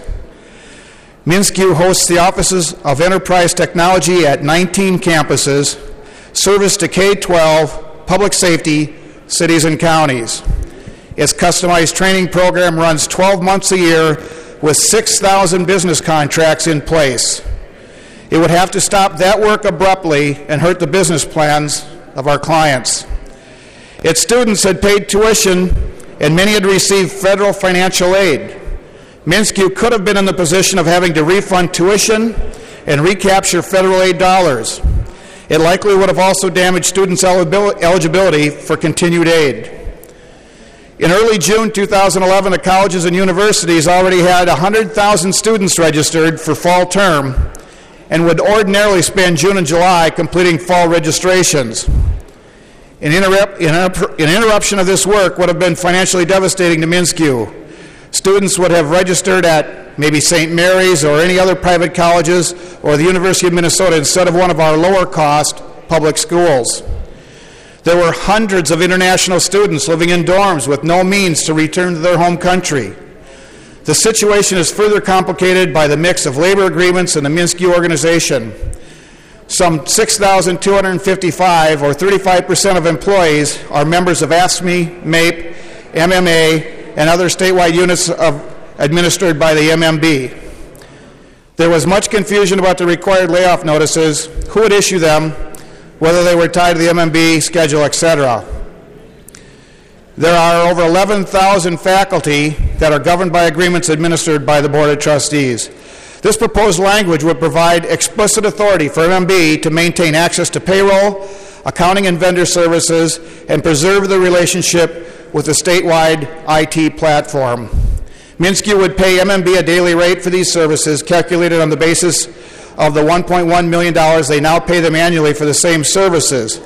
MnSCU hosts the offices of enterprise technology at 19 campuses, service to K-12, public safety, cities and counties. Its customized training program runs 12 months a year with 6,000 business contracts in place. It would have to stop that work abruptly and hurt the business plans of our clients. Its students had paid tuition and many had received federal financial aid. MnSCU could have been in the position of having to refund tuition and recapture federal aid dollars. It likely would have also damaged students' eligibility for continued aid. In early June 2011, the colleges and universities already had 100,000 students registered for fall term and would ordinarily spend June and July completing fall registrations. An interruption of this work would have been financially devastating to MnSCU. Students would have registered at maybe St. Mary's or any other private colleges or the University of Minnesota instead of one of our lower-cost public schools. There were hundreds of international students living in dorms with no means to return to their home country. The situation is further complicated by the mix of labor agreements in the MnSCU organization. Some 6,255, or 35% of employees, are members of AFSCME, MAPE, MMA, and other statewide units administered by the MMB. There was much confusion about the required layoff notices, who would issue them, whether they were tied to the MMB schedule, etc. There are over 11,000 faculty that are governed by agreements administered by the Board of Trustees. This proposed language would provide explicit authority for MMB to maintain access to payroll, accounting and vendor services, and preserve the relationship with the statewide IT platform. MnSCU would pay MMB a daily rate for these services calculated on the basis of the $1.1 million they now pay them annually for the same services.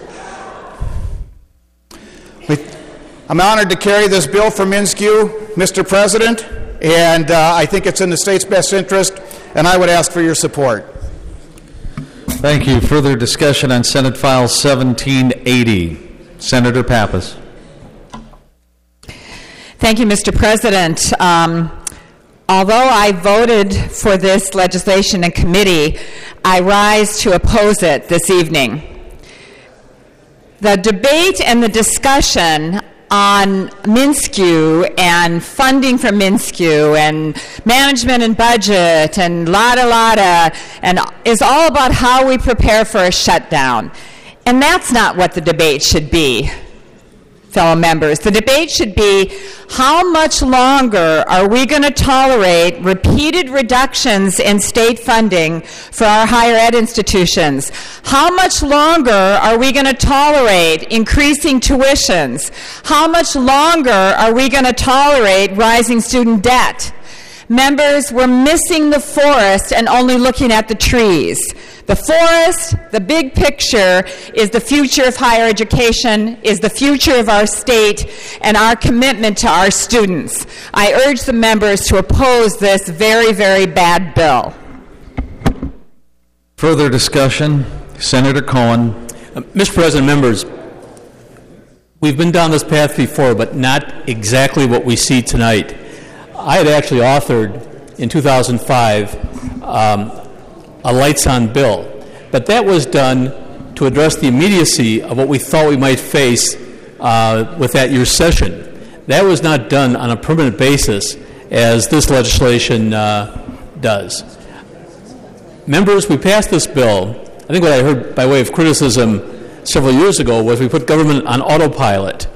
I'm honored to carry this bill for MnSCU, Mr. President, and I think it's in the state's best interest, and I would ask for your support. Thank you. Further discussion on Senate File 1780. Senator Pappas. Thank you, Mr. President. Although I voted for this legislation in committee, I rise to oppose it this evening. The debate and the discussion on MnSCU and funding for MnSCU and management and budget and la-da-la-da, and is all about how we prepare for a shutdown. And that's not what the debate should be, fellow members. The debate should be, how much longer are we going to tolerate repeated reductions in state funding for our higher ed institutions? How much longer are we going to tolerate increasing tuitions? How much longer are we going to tolerate rising student debt? Members, we're missing the forest and only looking at the trees. The forest, the big picture, is the future of higher education, is the future of our state, and our commitment to our students. I urge the members to oppose this very, very bad bill. Further discussion? Senator Cohen. Mr. President, members, we've been down this path before, but not exactly what we see tonight. I had actually authored in 2005 a lights-on bill, but that was done to address the immediacy of what we thought we might face with that year's session. That was not done on a permanent basis as this legislation does. Members, we passed this bill. I think what I heard by way of criticism several years ago was we put government on autopilot.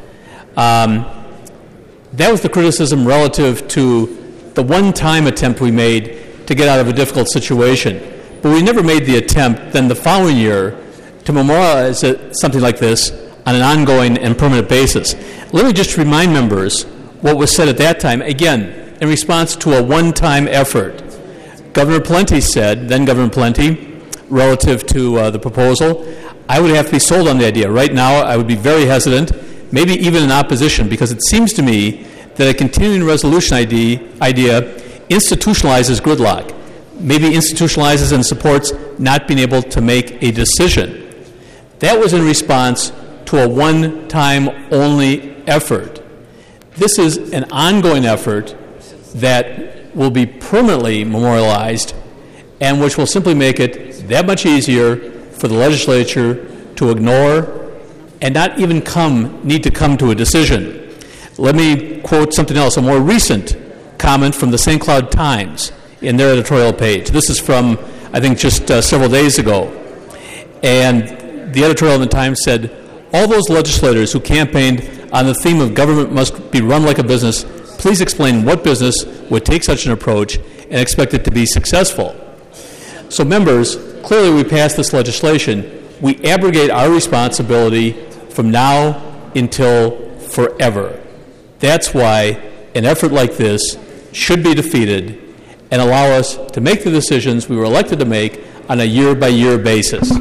That was the criticism relative to the one-time attempt we made to get out of a difficult situation. But we never made the attempt then the following year to memorialize something like this on an ongoing and permanent basis. Let me just remind members what was said at that time, again, in response to a one-time effort. Governor Pawlenty said, then Governor Pawlenty, relative to the proposal, I would have to be sold on the idea. Right now, I would be very hesitant, maybe even in opposition, because it seems to me that a continuing resolution idea institutionalizes gridlock, maybe institutionalizes and supports not being able to make a decision. That was in response to a one-time only effort. This is an ongoing effort that will be permanently memorialized and which will simply make it that much easier for the legislature to ignore and not even need to come to a decision. Let me quote something else, a more recent comment from the St. Cloud Times in their editorial page. This is from, I think, just several days ago. And the editorial in the Times said, all those legislators who campaigned on the theme of government must be run like a business, please explain what business would take such an approach and expect it to be successful. So members, clearly we passed this legislation. We abrogate our responsibility from now until forever. That's why an effort like this should be defeated and allow us to make the decisions we were elected to make on a year-by-year basis.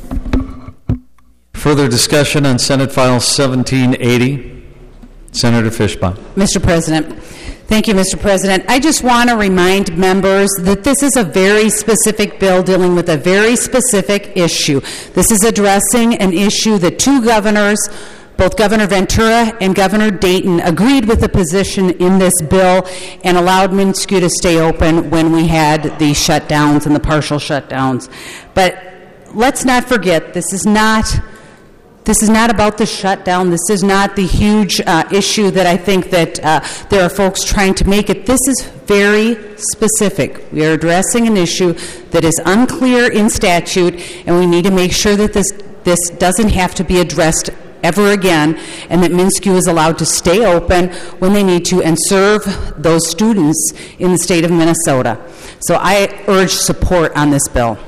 Further discussion on Senate File 1780. Senator Fishbach. Mr. President. Thank you, Mr. President. I just want to remind members that this is a very specific bill dealing with a very specific issue. This is addressing an issue that two governors, both Governor Ventura and Governor Dayton, agreed with the position in this bill and allowed MnSCU to stay open when we had the shutdowns and the partial shutdowns. But let's not forget, this is not about the shutdown. This is not the huge issue that I think that there are folks trying to make it. This is very specific. We are addressing an issue that is unclear in statute, and we need to make sure that this doesn't have to be addressed ever again, and that MnSCU is allowed to stay open when they need to and serve those students in the state of Minnesota. So I urge support on this bill.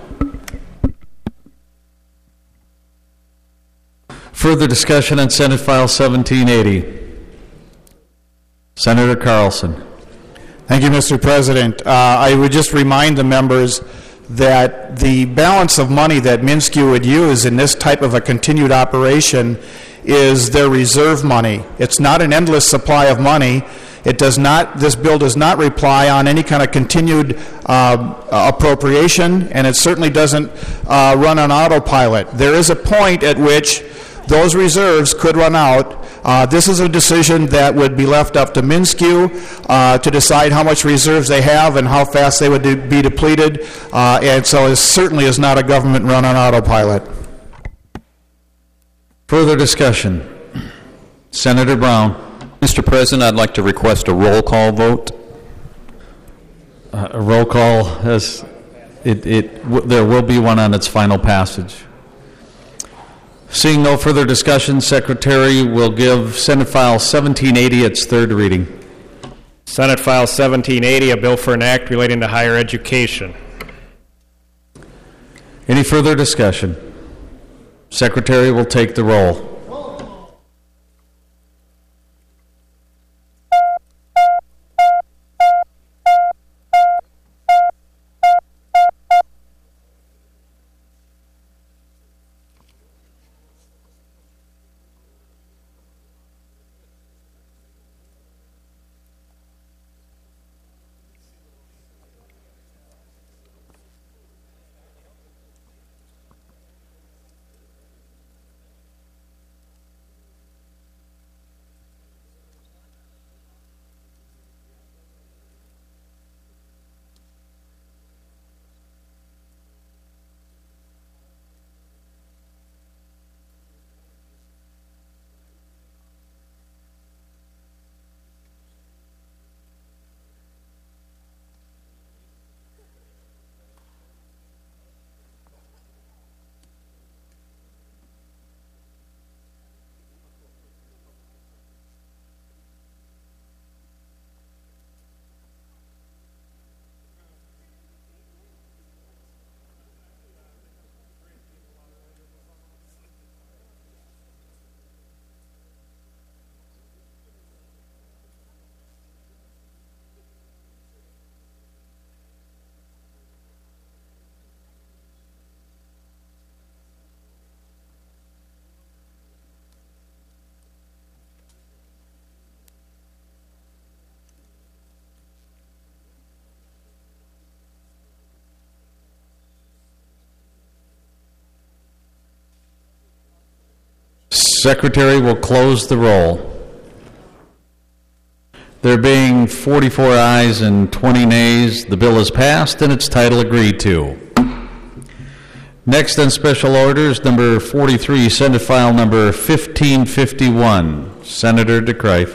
Further discussion on Senate File 1780. Senator Carlson. Thank you, Mr. President. I would just remind the members that the balance of money that MnSCU would use in this type of a continued operation is their reserve money. It's not an endless supply of money. This bill does not rely on any kind of continued appropriation, and it certainly doesn't run on autopilot. There is a point at which those reserves could run out. This is a decision that would be left up to MnSCU to decide how much reserves they have and how fast they would be depleted, and so it certainly is not a government run on autopilot. Further discussion. Senator Brown. Mr. President, I'd like to request a roll call vote. A roll call, as there will be one on its final passage. Seeing no further discussion, Secretary will give Senate File 1780 its third reading. Senate File 1780, a bill for an act relating to higher education. Any further discussion? Secretary will take the roll. Secretary will close the roll. There being 44 ayes and 20 nays, the bill is passed and its title agreed to. Next on special orders, number 43, Senate File number 1551. Senator DeCrife.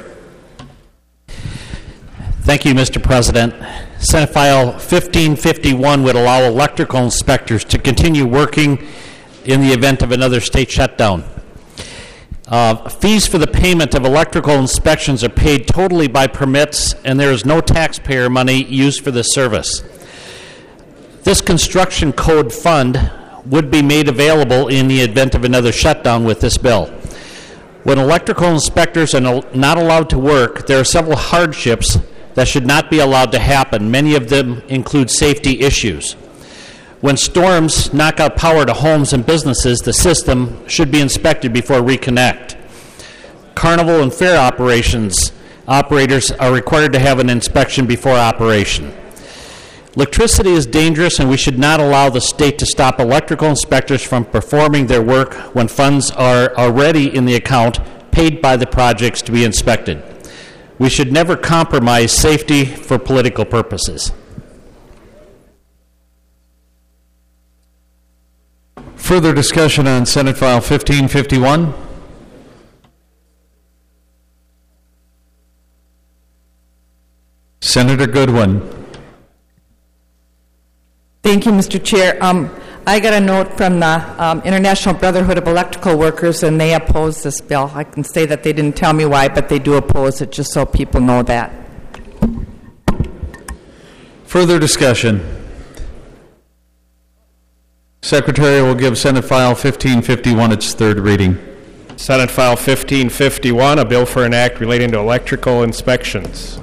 Thank you, Mr. President. Senate File 1551 would allow electrical inspectors to continue working in the event of another state shutdown. Fees for the payment of electrical inspections are paid totally by permits, and there is no taxpayer money used for this service. This construction code fund would be made available in the event of another shutdown with this bill. When electrical inspectors are not allowed to work, there are several hardships that should not be allowed to happen. Many of them include safety issues. When storms knock out power to homes and businesses, the system should be inspected before reconnect. Carnival and fair operators are required to have an inspection before operation. Electricity is dangerous, and we should not allow the state to stop electrical inspectors from performing their work when funds are already in the account paid by the projects to be inspected. We should never compromise safety for political purposes. Further discussion on Senate File 1551? Senator Goodwin. Thank you, Mr. Chair. I got a note from the International Brotherhood of Electrical Workers, and they oppose this bill. I can say that they didn't tell me why, but they do oppose it, just so people know that. Further discussion? Secretary will give Senate File 1551 its third reading. Senate File 1551, a bill for an act relating to electrical inspections.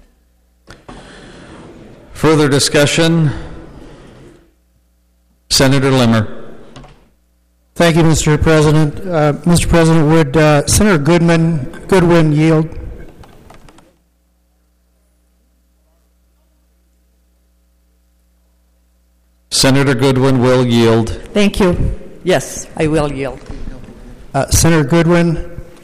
Further discussion? Senator Limmer. Thank you, Mr. President. Mr. President, would Senator Goodwin yield? Senator Goodwin will yield. Thank you. Yes, I will yield. Senator Goodwin,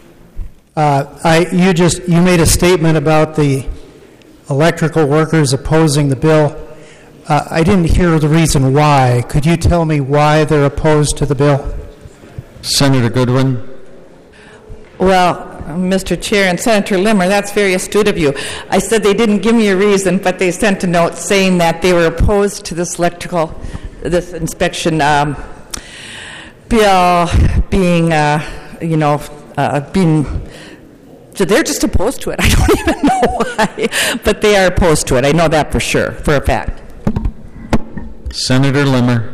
you made a statement about the electrical workers opposing the bill. I didn't hear the reason why. Could you tell me why they're opposed to the bill? Senator Goodwin. Well, Mr. Chair and Senator Limmer, that's very astute of you. I said they didn't give me a reason, but they sent a note saying that they were opposed to this inspection bill being, so they're just opposed to it. I don't even know why, but they are opposed to it. I know that for sure, for a fact. Senator Limmer.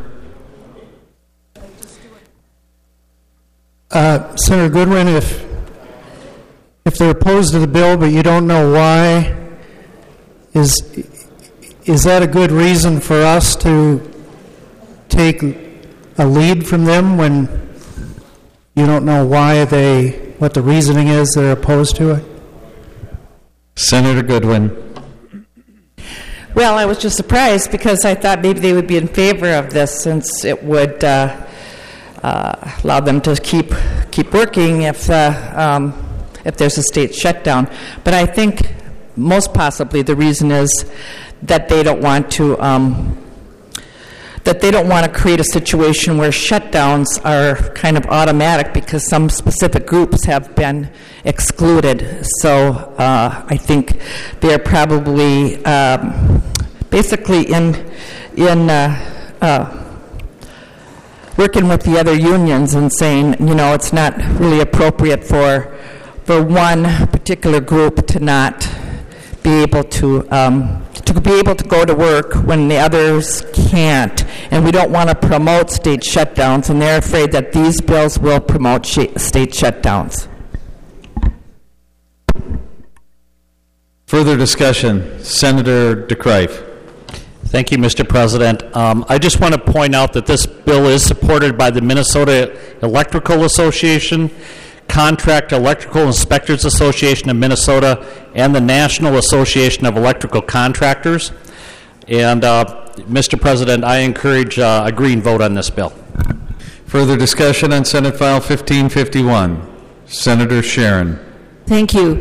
Senator Goodwin, if they're opposed to the bill but you don't know why, is that a good reason for us to take a lead from them when you don't know why what the reasoning is they're opposed to it? Senator Goodwin. Well, I was just surprised because I thought maybe they would be in favor of this since it would allow them to keep working if there's a state shutdown. But I think most possibly the reason is that they don't want to create a situation where shutdowns are kind of automatic because some specific groups have been excluded. So I think they're probably basically in working with the other unions and saying, it's not really appropriate for one particular group to not be able to go to work when the others can't. And we don't want to promote state shutdowns, and they're afraid that these bills will promote state shutdowns. Further discussion. Senator DeCrife. Thank you, Mr. President. I just want to point out that this bill is supported by the Minnesota Electrical Association, Contract Electrical Inspectors Association of Minnesota, and the National Association of Electrical Contractors. And, Mr. President, I encourage a green vote on this bill. Further discussion on Senate File 1551. Senator Sharon. Thank you.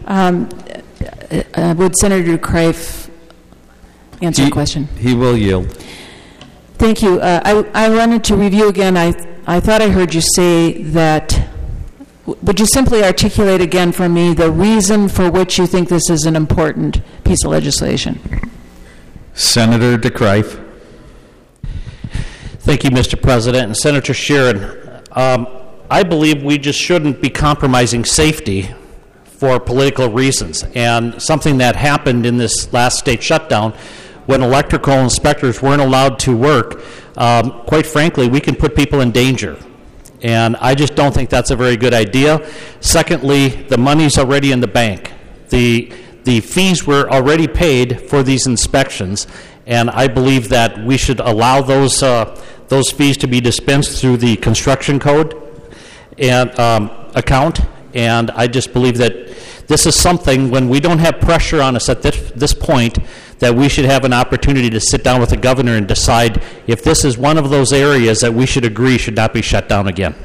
Would Senator DeCrife answer the question? He will yield. Thank you. I wanted to review again. I thought I heard you say that. Would you simply articulate again for me the reason for which you think this is an important piece of legislation? Senator DeCrife. Thank you, Mr. President. And Senator Sharon, I believe we just shouldn't be compromising safety for political reasons. And something that happened in this last state shutdown when electrical inspectors weren't allowed to work, quite frankly, we can put people in danger. And I just don't think that's a very good idea. Secondly, the money's already in the bank. The fees were already paid for these inspections, and I believe that we should allow those fees to be dispensed through the construction code and account. And I just believe that this is something, when we don't have pressure on us at this point, that we should have an opportunity to sit down with the governor and decide if this is one of those areas that we should agree should not be shut down again.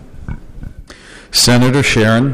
Senator Sharon.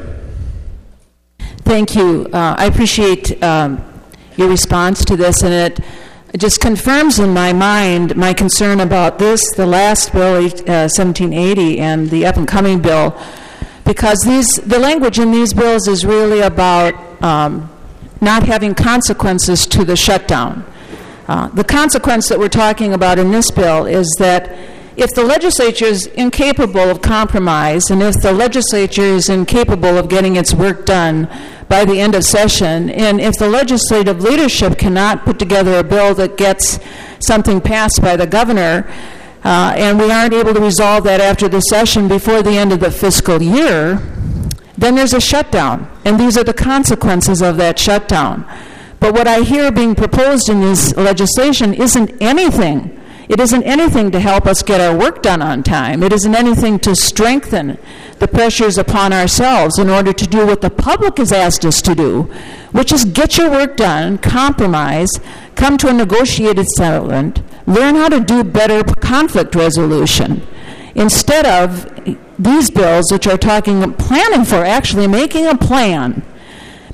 Thank you. I appreciate your response to this, and it just confirms in my mind my concern about this, the last bill, 1780, and the up-and-coming bill, because the language in these bills is really about not having consequences to the shutdown. The consequence that we're talking about in this bill is that if the legislature is incapable of compromise, and if the legislature is incapable of getting its work done by the end of session, and if the legislative leadership cannot put together a bill that gets something passed by the governor, and we aren't able to resolve that after the session before the end of the fiscal year, then there's a shutdown, and these are the consequences of that shutdown. But what I hear being proposed in this legislation isn't anything. It isn't anything to help us get our work done on time. It isn't anything to strengthen the pressures upon ourselves in order to do what the public has asked us to do, which is get your work done, compromise, come to a negotiated settlement, learn how to do better conflict resolution. Instead of these bills, which are planning for actually making a plan,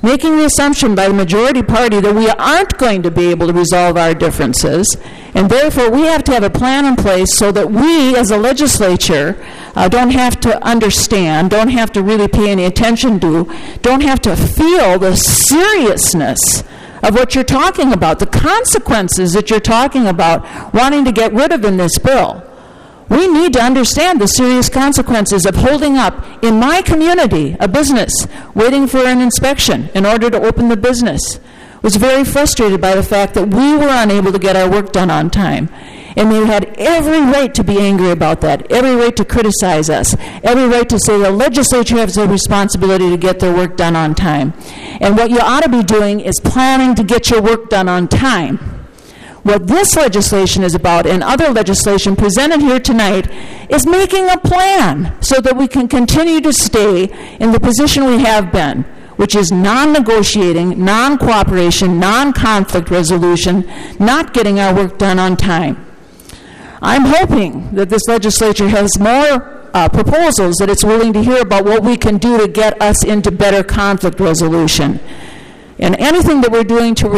making the assumption by the majority party that we aren't going to be able to resolve our differences, and therefore we have to have a plan in place so that we as a legislature don't have to understand, don't have to really pay any attention to, don't have to feel the seriousness of what you're talking about, the consequences that you're talking about wanting to get rid of in this bill. We need to understand the serious consequences of holding up, in my community, a business waiting for an inspection in order to open the business. Was very frustrated by the fact that we were unable to get our work done on time. And they had every right to be angry about that, every right to criticize us, every right to say the legislature has a responsibility to get their work done on time. And what you ought to be doing is planning to get your work done on time. What this legislation is about, and other legislation presented here tonight, is making a plan so that we can continue to stay in the position we have been, which is non-negotiating, non-cooperation, non-conflict resolution, not getting our work done on time. I'm hoping that this legislature has more proposals that it's willing to hear about what we can do to get us into better conflict resolution. And anything that we're doing to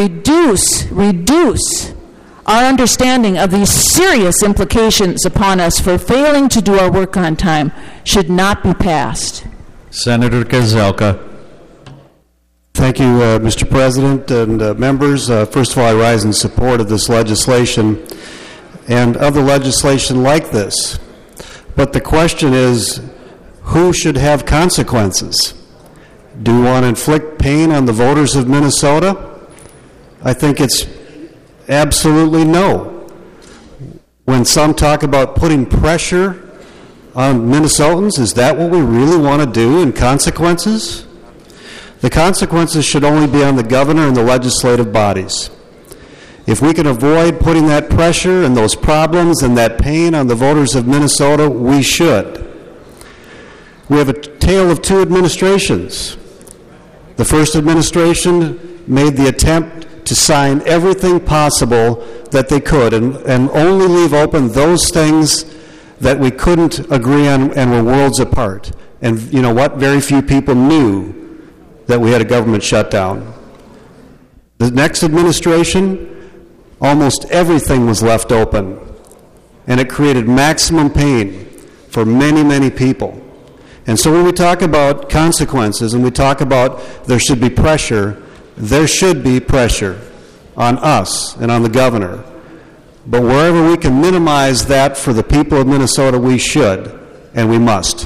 reduce our understanding of these serious implications upon us for failing to do our work on time should not be passed. Senator Gazelka. Thank you, Mr. President and members. First of all, I rise in support of this legislation and other legislation like this. But the question is, who should have consequences? Do we want to inflict pain on the voters of Minnesota? I think it's absolutely no. When some talk about putting pressure on Minnesotans, is that what we really want to do in consequences? The consequences should only be on the governor and the legislative bodies. If we can avoid putting that pressure and those problems and that pain on the voters of Minnesota, we should. We have a tale of two administrations. The first administration made the attempt to sign everything possible that they could and only leave open those things that we couldn't agree on and were worlds apart. And you know what? Very few people knew that we had a government shutdown. The next administration, almost everything was left open, and it created maximum pain for many, many people. And so when we talk about consequences and we talk about there should be pressure, there should be pressure on us and on the governor. But wherever we can minimize that for the people of Minnesota, we should, and we must.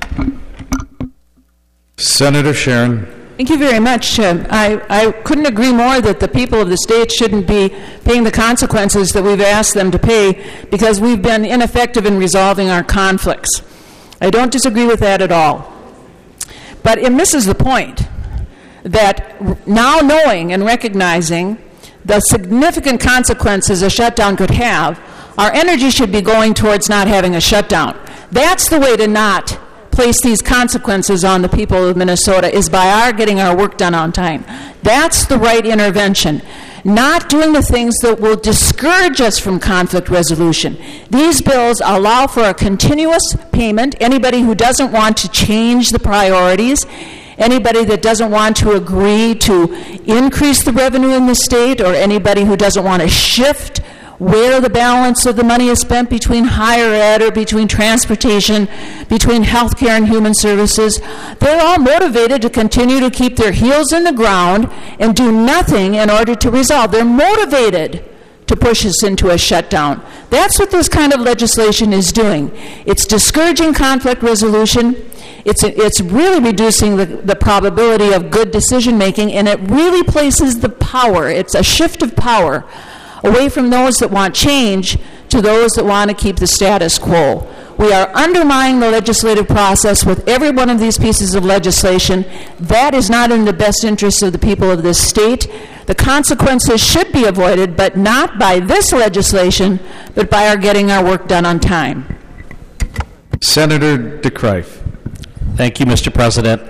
Senator Sharon. Thank you very much. I couldn't agree more that the people of the state shouldn't be paying the consequences that we've asked them to pay because we've been ineffective in resolving our conflicts. I don't disagree with that at all. But it misses the point that now knowing and recognizing the significant consequences a shutdown could have, our energy should be going towards not having a shutdown. That's the way to not place these consequences on the people of Minnesota, is by our getting our work done on time. That's the right intervention. Not doing the things that will discourage us from conflict resolution. These bills allow for a continuous payment. Anybody who doesn't want to change the priorities, anybody that doesn't want to agree to increase the revenue in the state, or anybody who doesn't want to shift where the balance of the money is spent between higher ed or between transportation, between health care and human services, they're all motivated to continue to keep their heels in the ground and do nothing in order to resolve. They're motivated to push us into a shutdown. That's what this kind of legislation is doing. It's discouraging conflict resolution. It's really reducing the probability of good decision making, and it really places the power. It's a shift of power away from those that want change to those that want to keep the status quo. We are undermining the legislative process with every one of these pieces of legislation. That is not in the best interest of the people of this state. The consequences should be avoided, but not by this legislation, but by our getting our work done on time. Senator DeCrife. Thank you, Mr. President.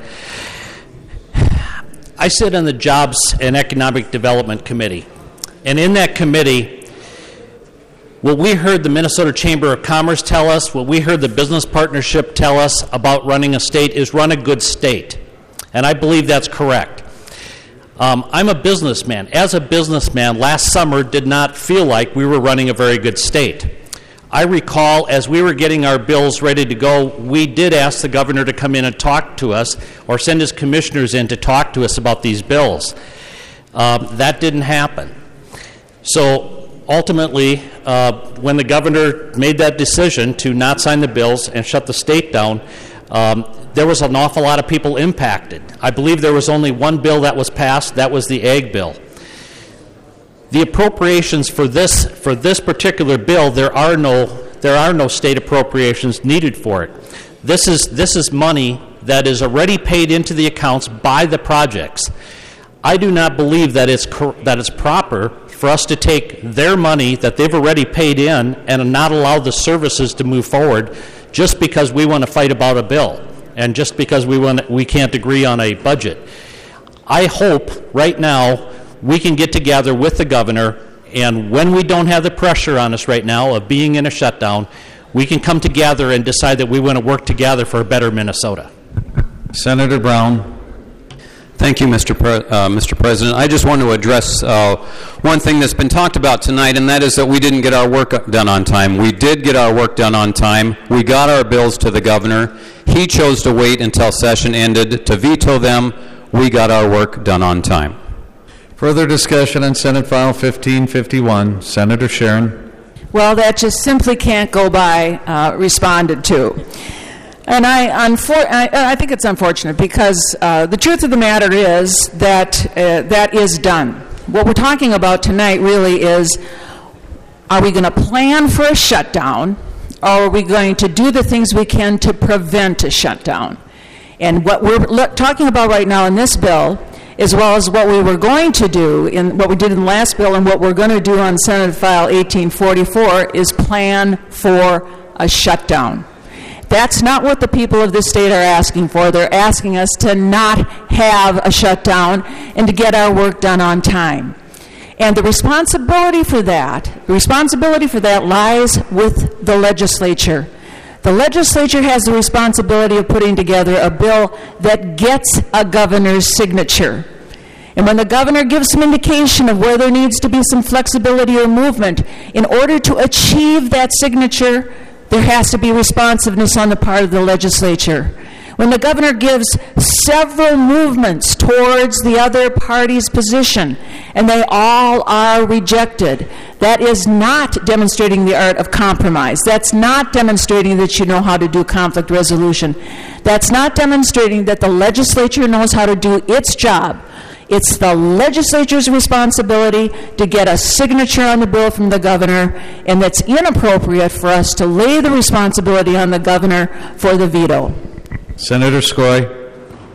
I sit on the Jobs and Economic Development Committee. And in that committee, what we heard the Minnesota Chamber of Commerce tell us, what we heard the business partnership tell us about running a state is run a good state. And I believe that's correct. I'm a businessman. As a businessman, last summer did not feel like we were running a very good state. I recall as we were getting our bills ready to go, we did ask the governor to come in and talk to us or send his commissioners in to talk to us about these bills. That didn't happen. So ultimately, when the governor made that decision to not sign the bills and shut the state down, there was an awful lot of people impacted. I believe there was only one bill that was passed. That was the ag bill. The appropriations for this particular bill, there are no state appropriations needed for it. This is money that is already paid into the accounts by the projects. I do not believe that it's proper for us to take their money that they've already paid in and not allow the services to move forward just because we want to fight about a bill and just because we can't agree on a budget. I hope right now we can get together with the governor, and when we don't have the pressure on us right now of being in a shutdown, we can come together and decide that we want to work together for a better Minnesota. Senator Brown. Thank you, Mr. President. I just want to address one thing that's been talked about tonight, and that is that we didn't get our work done on time. We did get our work done on time. We got our bills to the governor. He chose to wait until session ended to veto them. We got our work done on time. Further discussion on Senate File 1551. Senator Sharon. Well, that just simply can't go by responded to. And I think it's unfortunate because the truth of the matter is that that is done. What we're talking about tonight really is, are we going to plan for a shutdown, or are we going to do the things we can to prevent a shutdown? And what we're talking about right now in this bill, as well as what we were going to do in what we did in the last bill and what we're going to do on Senate File 1844, is plan for a shutdown. That's not what the people of this state are asking for. They're asking us to not have a shutdown and to get our work done on time. And the responsibility for that lies with the legislature. The legislature has the responsibility of putting together a bill that gets a governor's signature. And when the governor gives some indication of where there needs to be some flexibility or movement, in order to achieve that signature, there has to be responsiveness on the part of the legislature. When the governor gives several movements towards the other party's position, and they all are rejected, that is not demonstrating the art of compromise. That's not demonstrating that you know how to do conflict resolution. That's not demonstrating that the legislature knows how to do its job. It's the legislature's responsibility to get a signature on the bill from the governor, and it's inappropriate for us to lay the responsibility on the governor for the veto. Senator Skoye.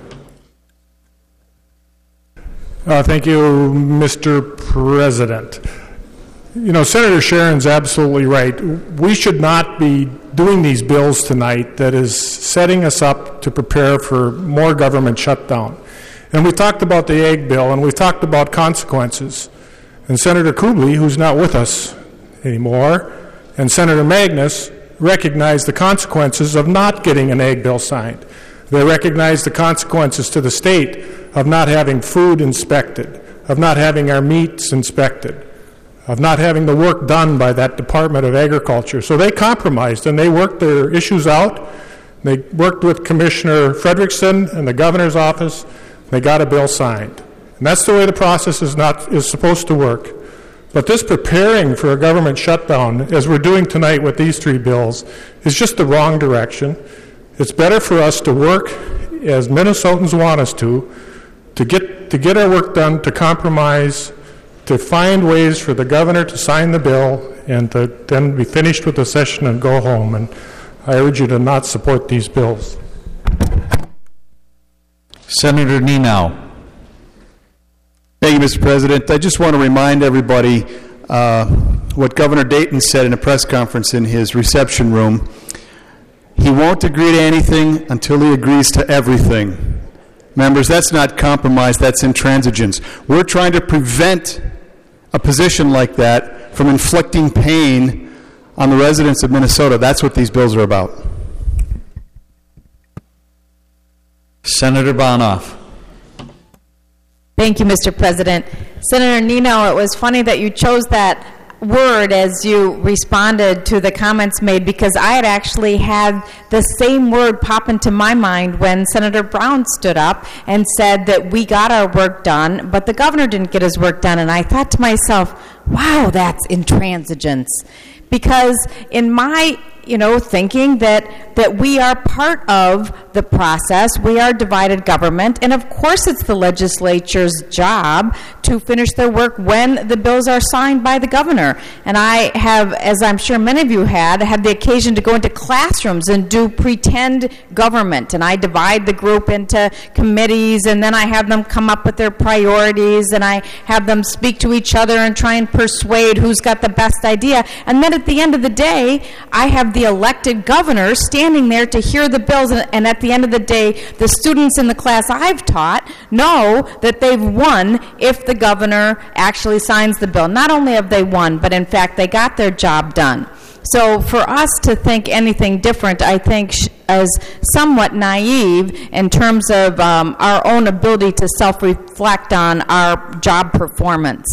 Thank you, Mr. President. You know, Senator Sharon's absolutely right. We should not be doing these bills tonight that is setting us up to prepare for more government shutdown. And we talked about the ag bill, and we talked about consequences. And Senator Kuble, who's not with us anymore, and Senator Magnus recognized the consequences of not getting an ag bill signed. They recognized the consequences to the state of not having food inspected, of not having our meats inspected, of not having the work done by that Department of Agriculture. So they compromised, and they worked their issues out. They worked with Commissioner Frederickson and the governor's office. They got a bill signed. And that's the way the process is supposed to work. But this preparing for a government shutdown, as we're doing tonight with these three bills, is just the wrong direction. It's better for us to work as Minnesotans want us to get our work done, to compromise, to find ways for the governor to sign the bill, and to then be finished with the session and go home. And I urge you to not support these bills. Senator Nenow. Thank you, Mr. President. I just want to remind everybody what Governor Dayton said in a press conference in his reception room. He won't agree to anything until he agrees to everything. Members, that's not compromise, that's intransigence. We're trying to prevent a position like that from inflicting pain on the residents of Minnesota. That's what these bills are about. Senator Bonoff. Thank you, Mr. President. Senator Nino, it was funny that you chose that word as you responded to the comments made, because I had actually had the same word pop into my mind when Senator Brown stood up and said that we got our work done, but the governor didn't get his work done. And I thought to myself, wow, that's intransigence. Because in my thinking that we are part of the process. We are divided government, and of course it's the legislature's job to finish their work when the bills are signed by the governor. And I have, as I'm sure many of you had the occasion to go into classrooms and do pretend government, and I divide the group into committees, and then I have them come up with their priorities, and I have them speak to each other and try and persuade who's got the best idea. And then at the end of the day, I have the elected governor standing there to hear the bills, and at the end of the day, the students in the class I've taught know that they've won if the governor actually signs the bill. Not only have they won, but in fact they got their job done. So for us to think anything different, I think, is somewhat naive in terms of our own ability to self-reflect on our job performance.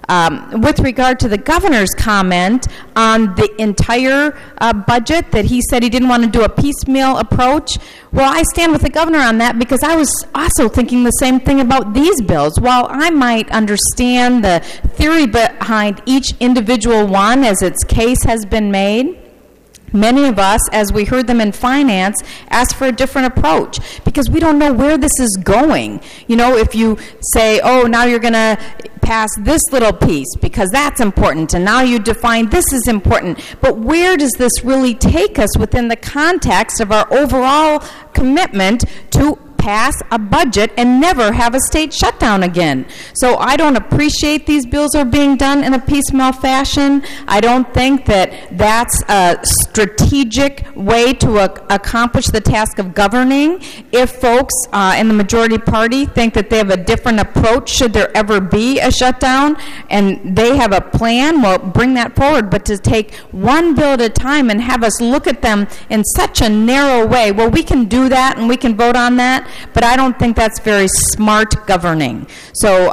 With regard to the governor's comment on the entire budget, that he said he didn't want to do a piecemeal approach, well, I stand with the governor on that, because I was also thinking the same thing about these bills. While I might understand the theory behind each individual one as its case has been made, many of us, as we heard them in finance, asked for a different approach, because we don't know where this is going. If you say, oh, now you're going to pass this little piece because that's important, and now you define this is important, but where does this really take us within the context of our overall commitment to pass a budget and never have a state shutdown again? So I don't appreciate these bills are being done in a piecemeal fashion. I don't think that that's a strategic way to accomplish the task of governing. If folks in the majority party think that they have a different approach should there ever be a shutdown, and they have a plan, well, bring that forward. But to take one bill at a time and have us look at them in such a narrow way, well, we can do that and we can vote on that, but I don't think that's very smart governing. So,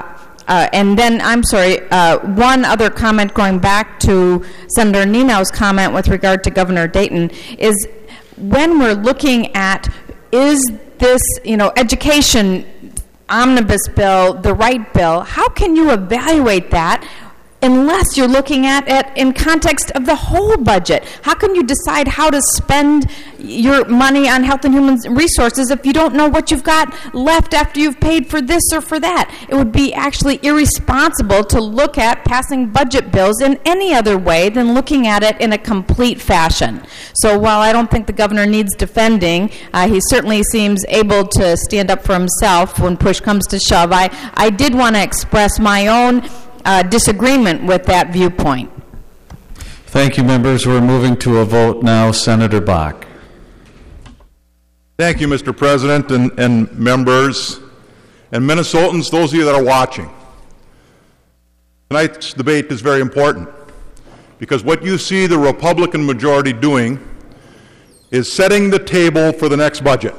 and then, I'm sorry, one other comment going back to Senator Nino's comment with regard to Governor Dayton is when we're looking at, is this, education omnibus bill the right bill, how can you evaluate that unless you're looking at it in context of the whole budget? How can you decide how to spend your money on health and human resources if you don't know what you've got left after you've paid for this or for that? It would be actually irresponsible to look at passing budget bills in any other way than looking at it in a complete fashion. So while I don't think the governor needs defending, he certainly seems able to stand up for himself when push comes to shove. I did want to express my own disagreement with that viewpoint. Thank you, members. We're moving to a vote now. Senator Bach. Thank you, Mr. President and members and Minnesotans, those of you that are watching. Tonight's debate is very important because what you see the Republican majority doing is setting the table for the next budget.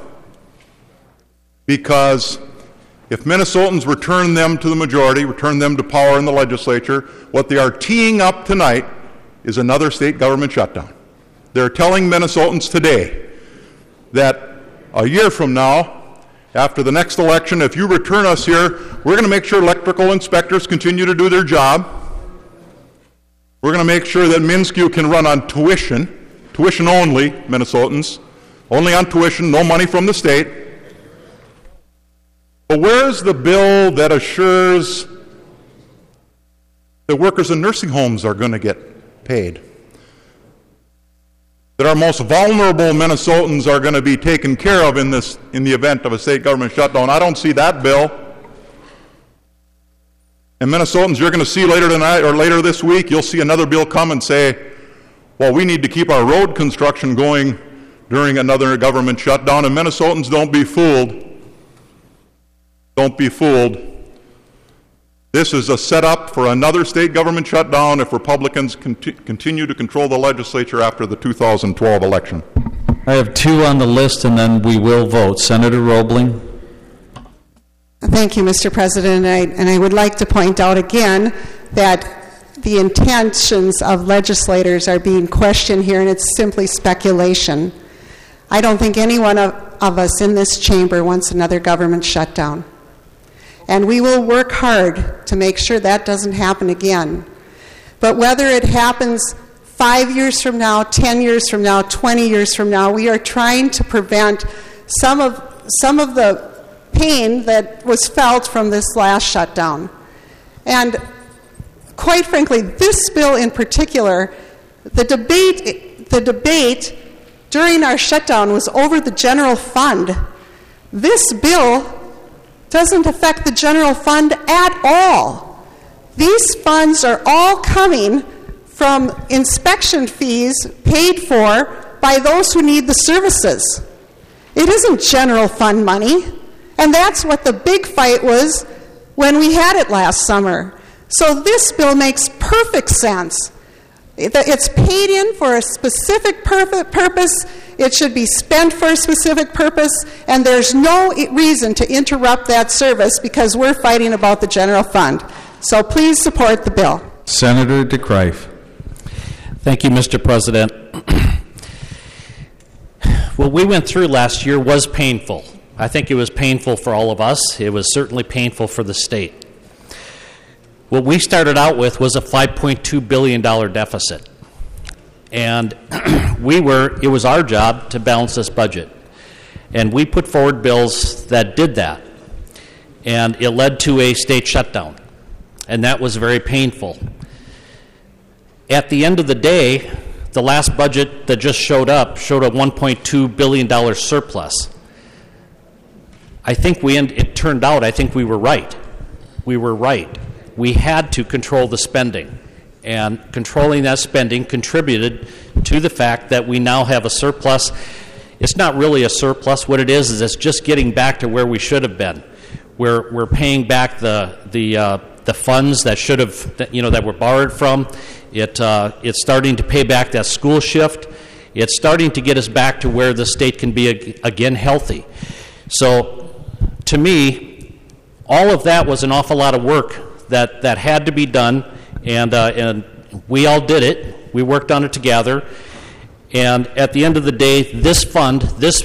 Because if Minnesotans return them to the majority, return them to power in the legislature, what they are teeing up tonight is another state government shutdown. They're telling Minnesotans today that a year from now, after the next election, if you return us here, we're going to make sure electrical inspectors continue to do their job. We're going to make sure that MnSCU can run on tuition only, Minnesotans, only on tuition, no money from the state. But where's the bill that assures that workers in nursing homes are going to get paid? That our most vulnerable Minnesotans are going to be taken care of in the event of a state government shutdown? I don't see that bill. And Minnesotans, you're going to see later tonight or later this week, you'll see another bill come and say, well, we need to keep our road construction going during another government shutdown. And Minnesotans, don't be fooled. Don't be fooled. This is a setup for another state government shutdown if Republicans continue to control the legislature after the 2012 election. I have two on the list, and then we will vote. Senator Roebling. Thank you, Mr. President. And I would like to point out again that the intentions of legislators are being questioned here, and it's simply speculation. I don't think any one of us in this chamber wants another government shutdown. And we will work hard to make sure that doesn't happen again. But whether it happens 5 years from now, 10 years from now, 20 years from now, we are trying to prevent some of the pain that was felt from this last shutdown. And quite frankly, this bill in particular, the debate during our shutdown was over the general fund. This bill doesn't affect the general fund at all. These funds are all coming from inspection fees paid for by those who need the services. It isn't general fund money, and that's what the big fight was when we had it last summer. So this bill makes perfect sense. It's paid in for a specific purpose. It should be spent for a specific purpose, and there's no reason to interrupt that service because we're fighting about the general fund. So please support the bill. Senator DeCrife. Thank you, Mr. President. What we went through last year was painful. I think it was painful for all of us. It was certainly painful for the state. What we started out with was a $5.2 billion deficit. And it was our job to balance this budget. And we put forward bills that did that. And it led to a state shutdown. And that was very painful. At the end of the day, the last budget that just showed up showed a $1.2 billion surplus. It turned out, I think we were right. We were right. We had to control the spending. And controlling that spending contributed to the fact that we now have a surplus. It's not really a surplus. What it is it's just getting back to where we should have been. We're paying back the funds that should have, that were borrowed from. It's starting to pay back that school shift. It's starting to get us back to where the state can be again healthy. So, to me, all of that was an awful lot of work that had to be done, and we all did it. We worked on it together, and at the end of the day, this fund,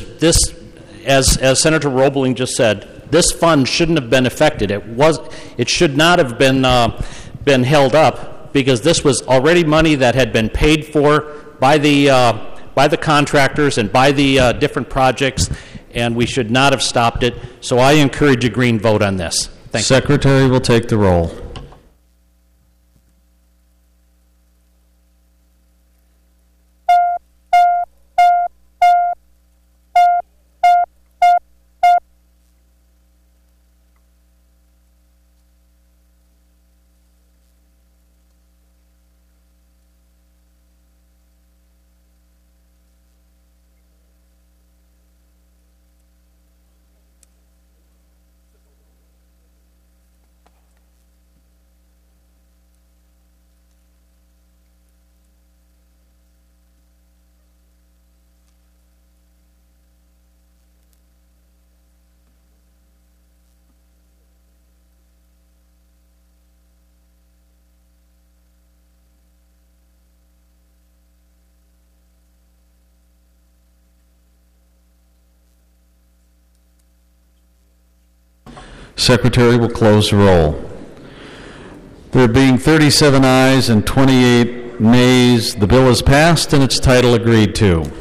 as Senator Roebling just said, this fund shouldn't have been affected. It should not have been held up because this was already money that had been paid for by the contractors and by the different projects, and we should not have stopped it. So I encourage a green vote on this. Thank you. Secretary will take the roll. Secretary will close the roll. There being 37 ayes and 28 nays, the bill is passed and its title agreed to.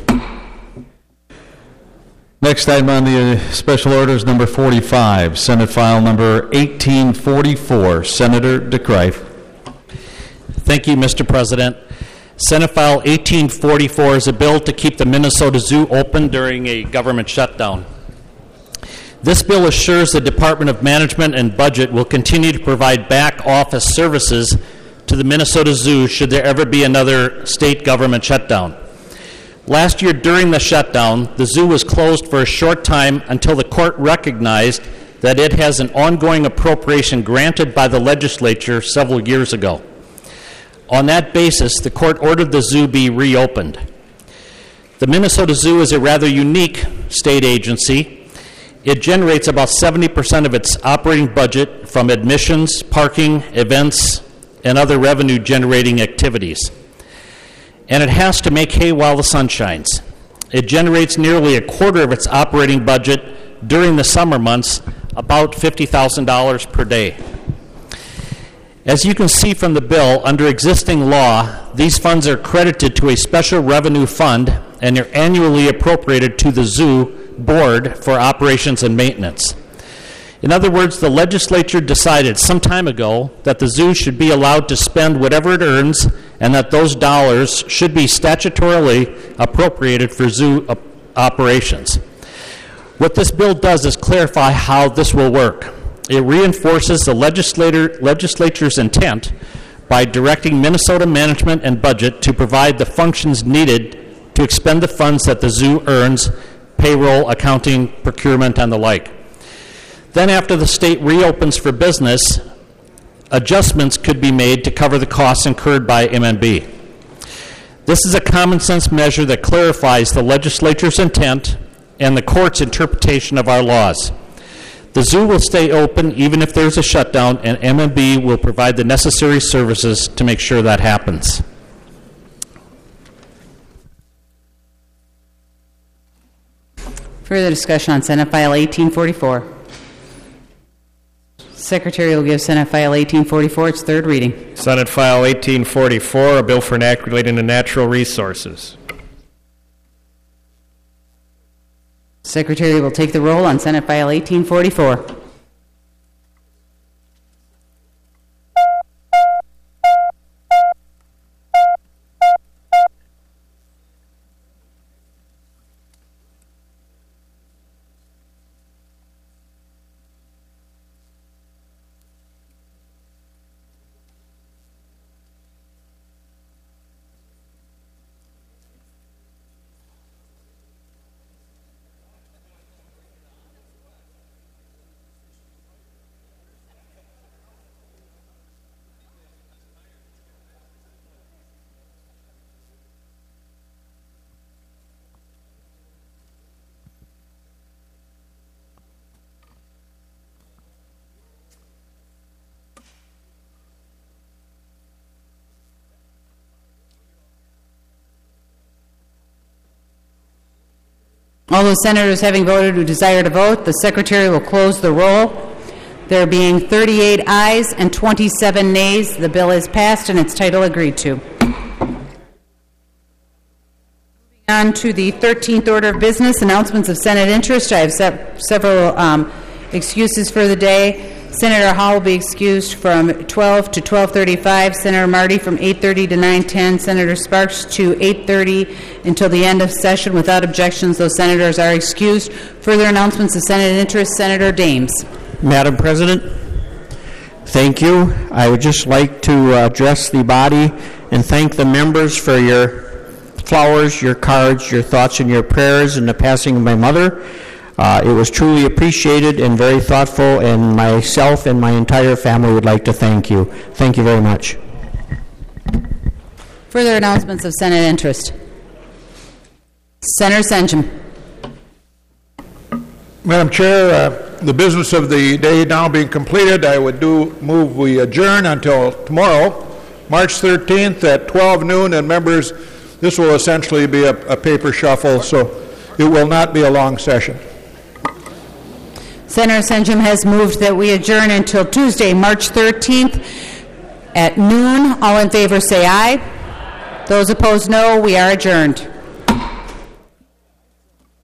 Next item on the special order is number 45, Senate File number 1844. Senator DeCrife. Thank you, Mr. President. Senate File 1844 is a bill to keep the Minnesota Zoo open during a government shutdown. This bill assures the Department of Management and Budget will continue to provide back office services to the Minnesota Zoo should there ever be another state government shutdown. Last year during the shutdown, the zoo was closed for a short time until the court recognized that it has an ongoing appropriation granted by the legislature several years ago. On that basis, the court ordered the zoo be reopened. The Minnesota Zoo is a rather unique state agency It generates about 70% of its operating budget from admissions, parking, events, and other revenue-generating activities. And it has to make hay while the sun shines. It generates nearly a quarter of its operating budget during the summer months, about $50,000 per day. As you can see from the bill, under existing law, these funds are credited to a special revenue fund and are annually appropriated to the zoo board for operations and maintenance. In other words, the legislature decided some time ago that the zoo should be allowed to spend whatever it earns and that those dollars should be statutorily appropriated for zoo operations. What this bill does is clarify how this will work. It reinforces the legislature's intent by directing Minnesota management and budget to provide the functions needed to expend the funds that the zoo earns, payroll, accounting, procurement, and the like. Then after the state reopens for business, adjustments could be made to cover the costs incurred by MNB. This is a common sense measure that clarifies the legislature's intent and the court's interpretation of our laws. The zoo will stay open even if there's a shutdown, and MNB will provide the necessary services to make sure that happens. Further discussion on Senate File 1844. Secretary will give Senate File 1844 its third reading. Senate File 1844, a bill for an act relating to natural resources. Secretary will take the roll on Senate File 1844. All those senators having voted who desire to vote, the Secretary will close the roll. There being 38 ayes and 27 nays, the bill is passed and its title agreed to. Moving on to the 13th order of business, announcements of Senate interest. I have several excuses for the day. Senator Hall will be excused from 12 to 12:35. Senator Marty from 8:30 to 9:10. Senator Sparks to 8:30 until the end of session. Without objections, those senators are excused. Further announcements of Senate interest. Senator Dames. Madam President, thank you. I would just like to address the body and thank the members for your flowers, your cards, your thoughts, and your prayers in the passing of my mother. It was truly appreciated and very thoughtful, and myself and my entire family would like to thank you. Thank you very much. Further announcements of Senate interest. Senator Senjum. Madam Chair, the business of the day now being completed, I would move we adjourn until tomorrow, March 13th at 12 noon, and members, this will essentially be a paper shuffle, so it will not be a long session. Senator Senjum has moved that we adjourn until Tuesday, March 13th at noon. All in favor say aye. Those opposed, no. We are adjourned.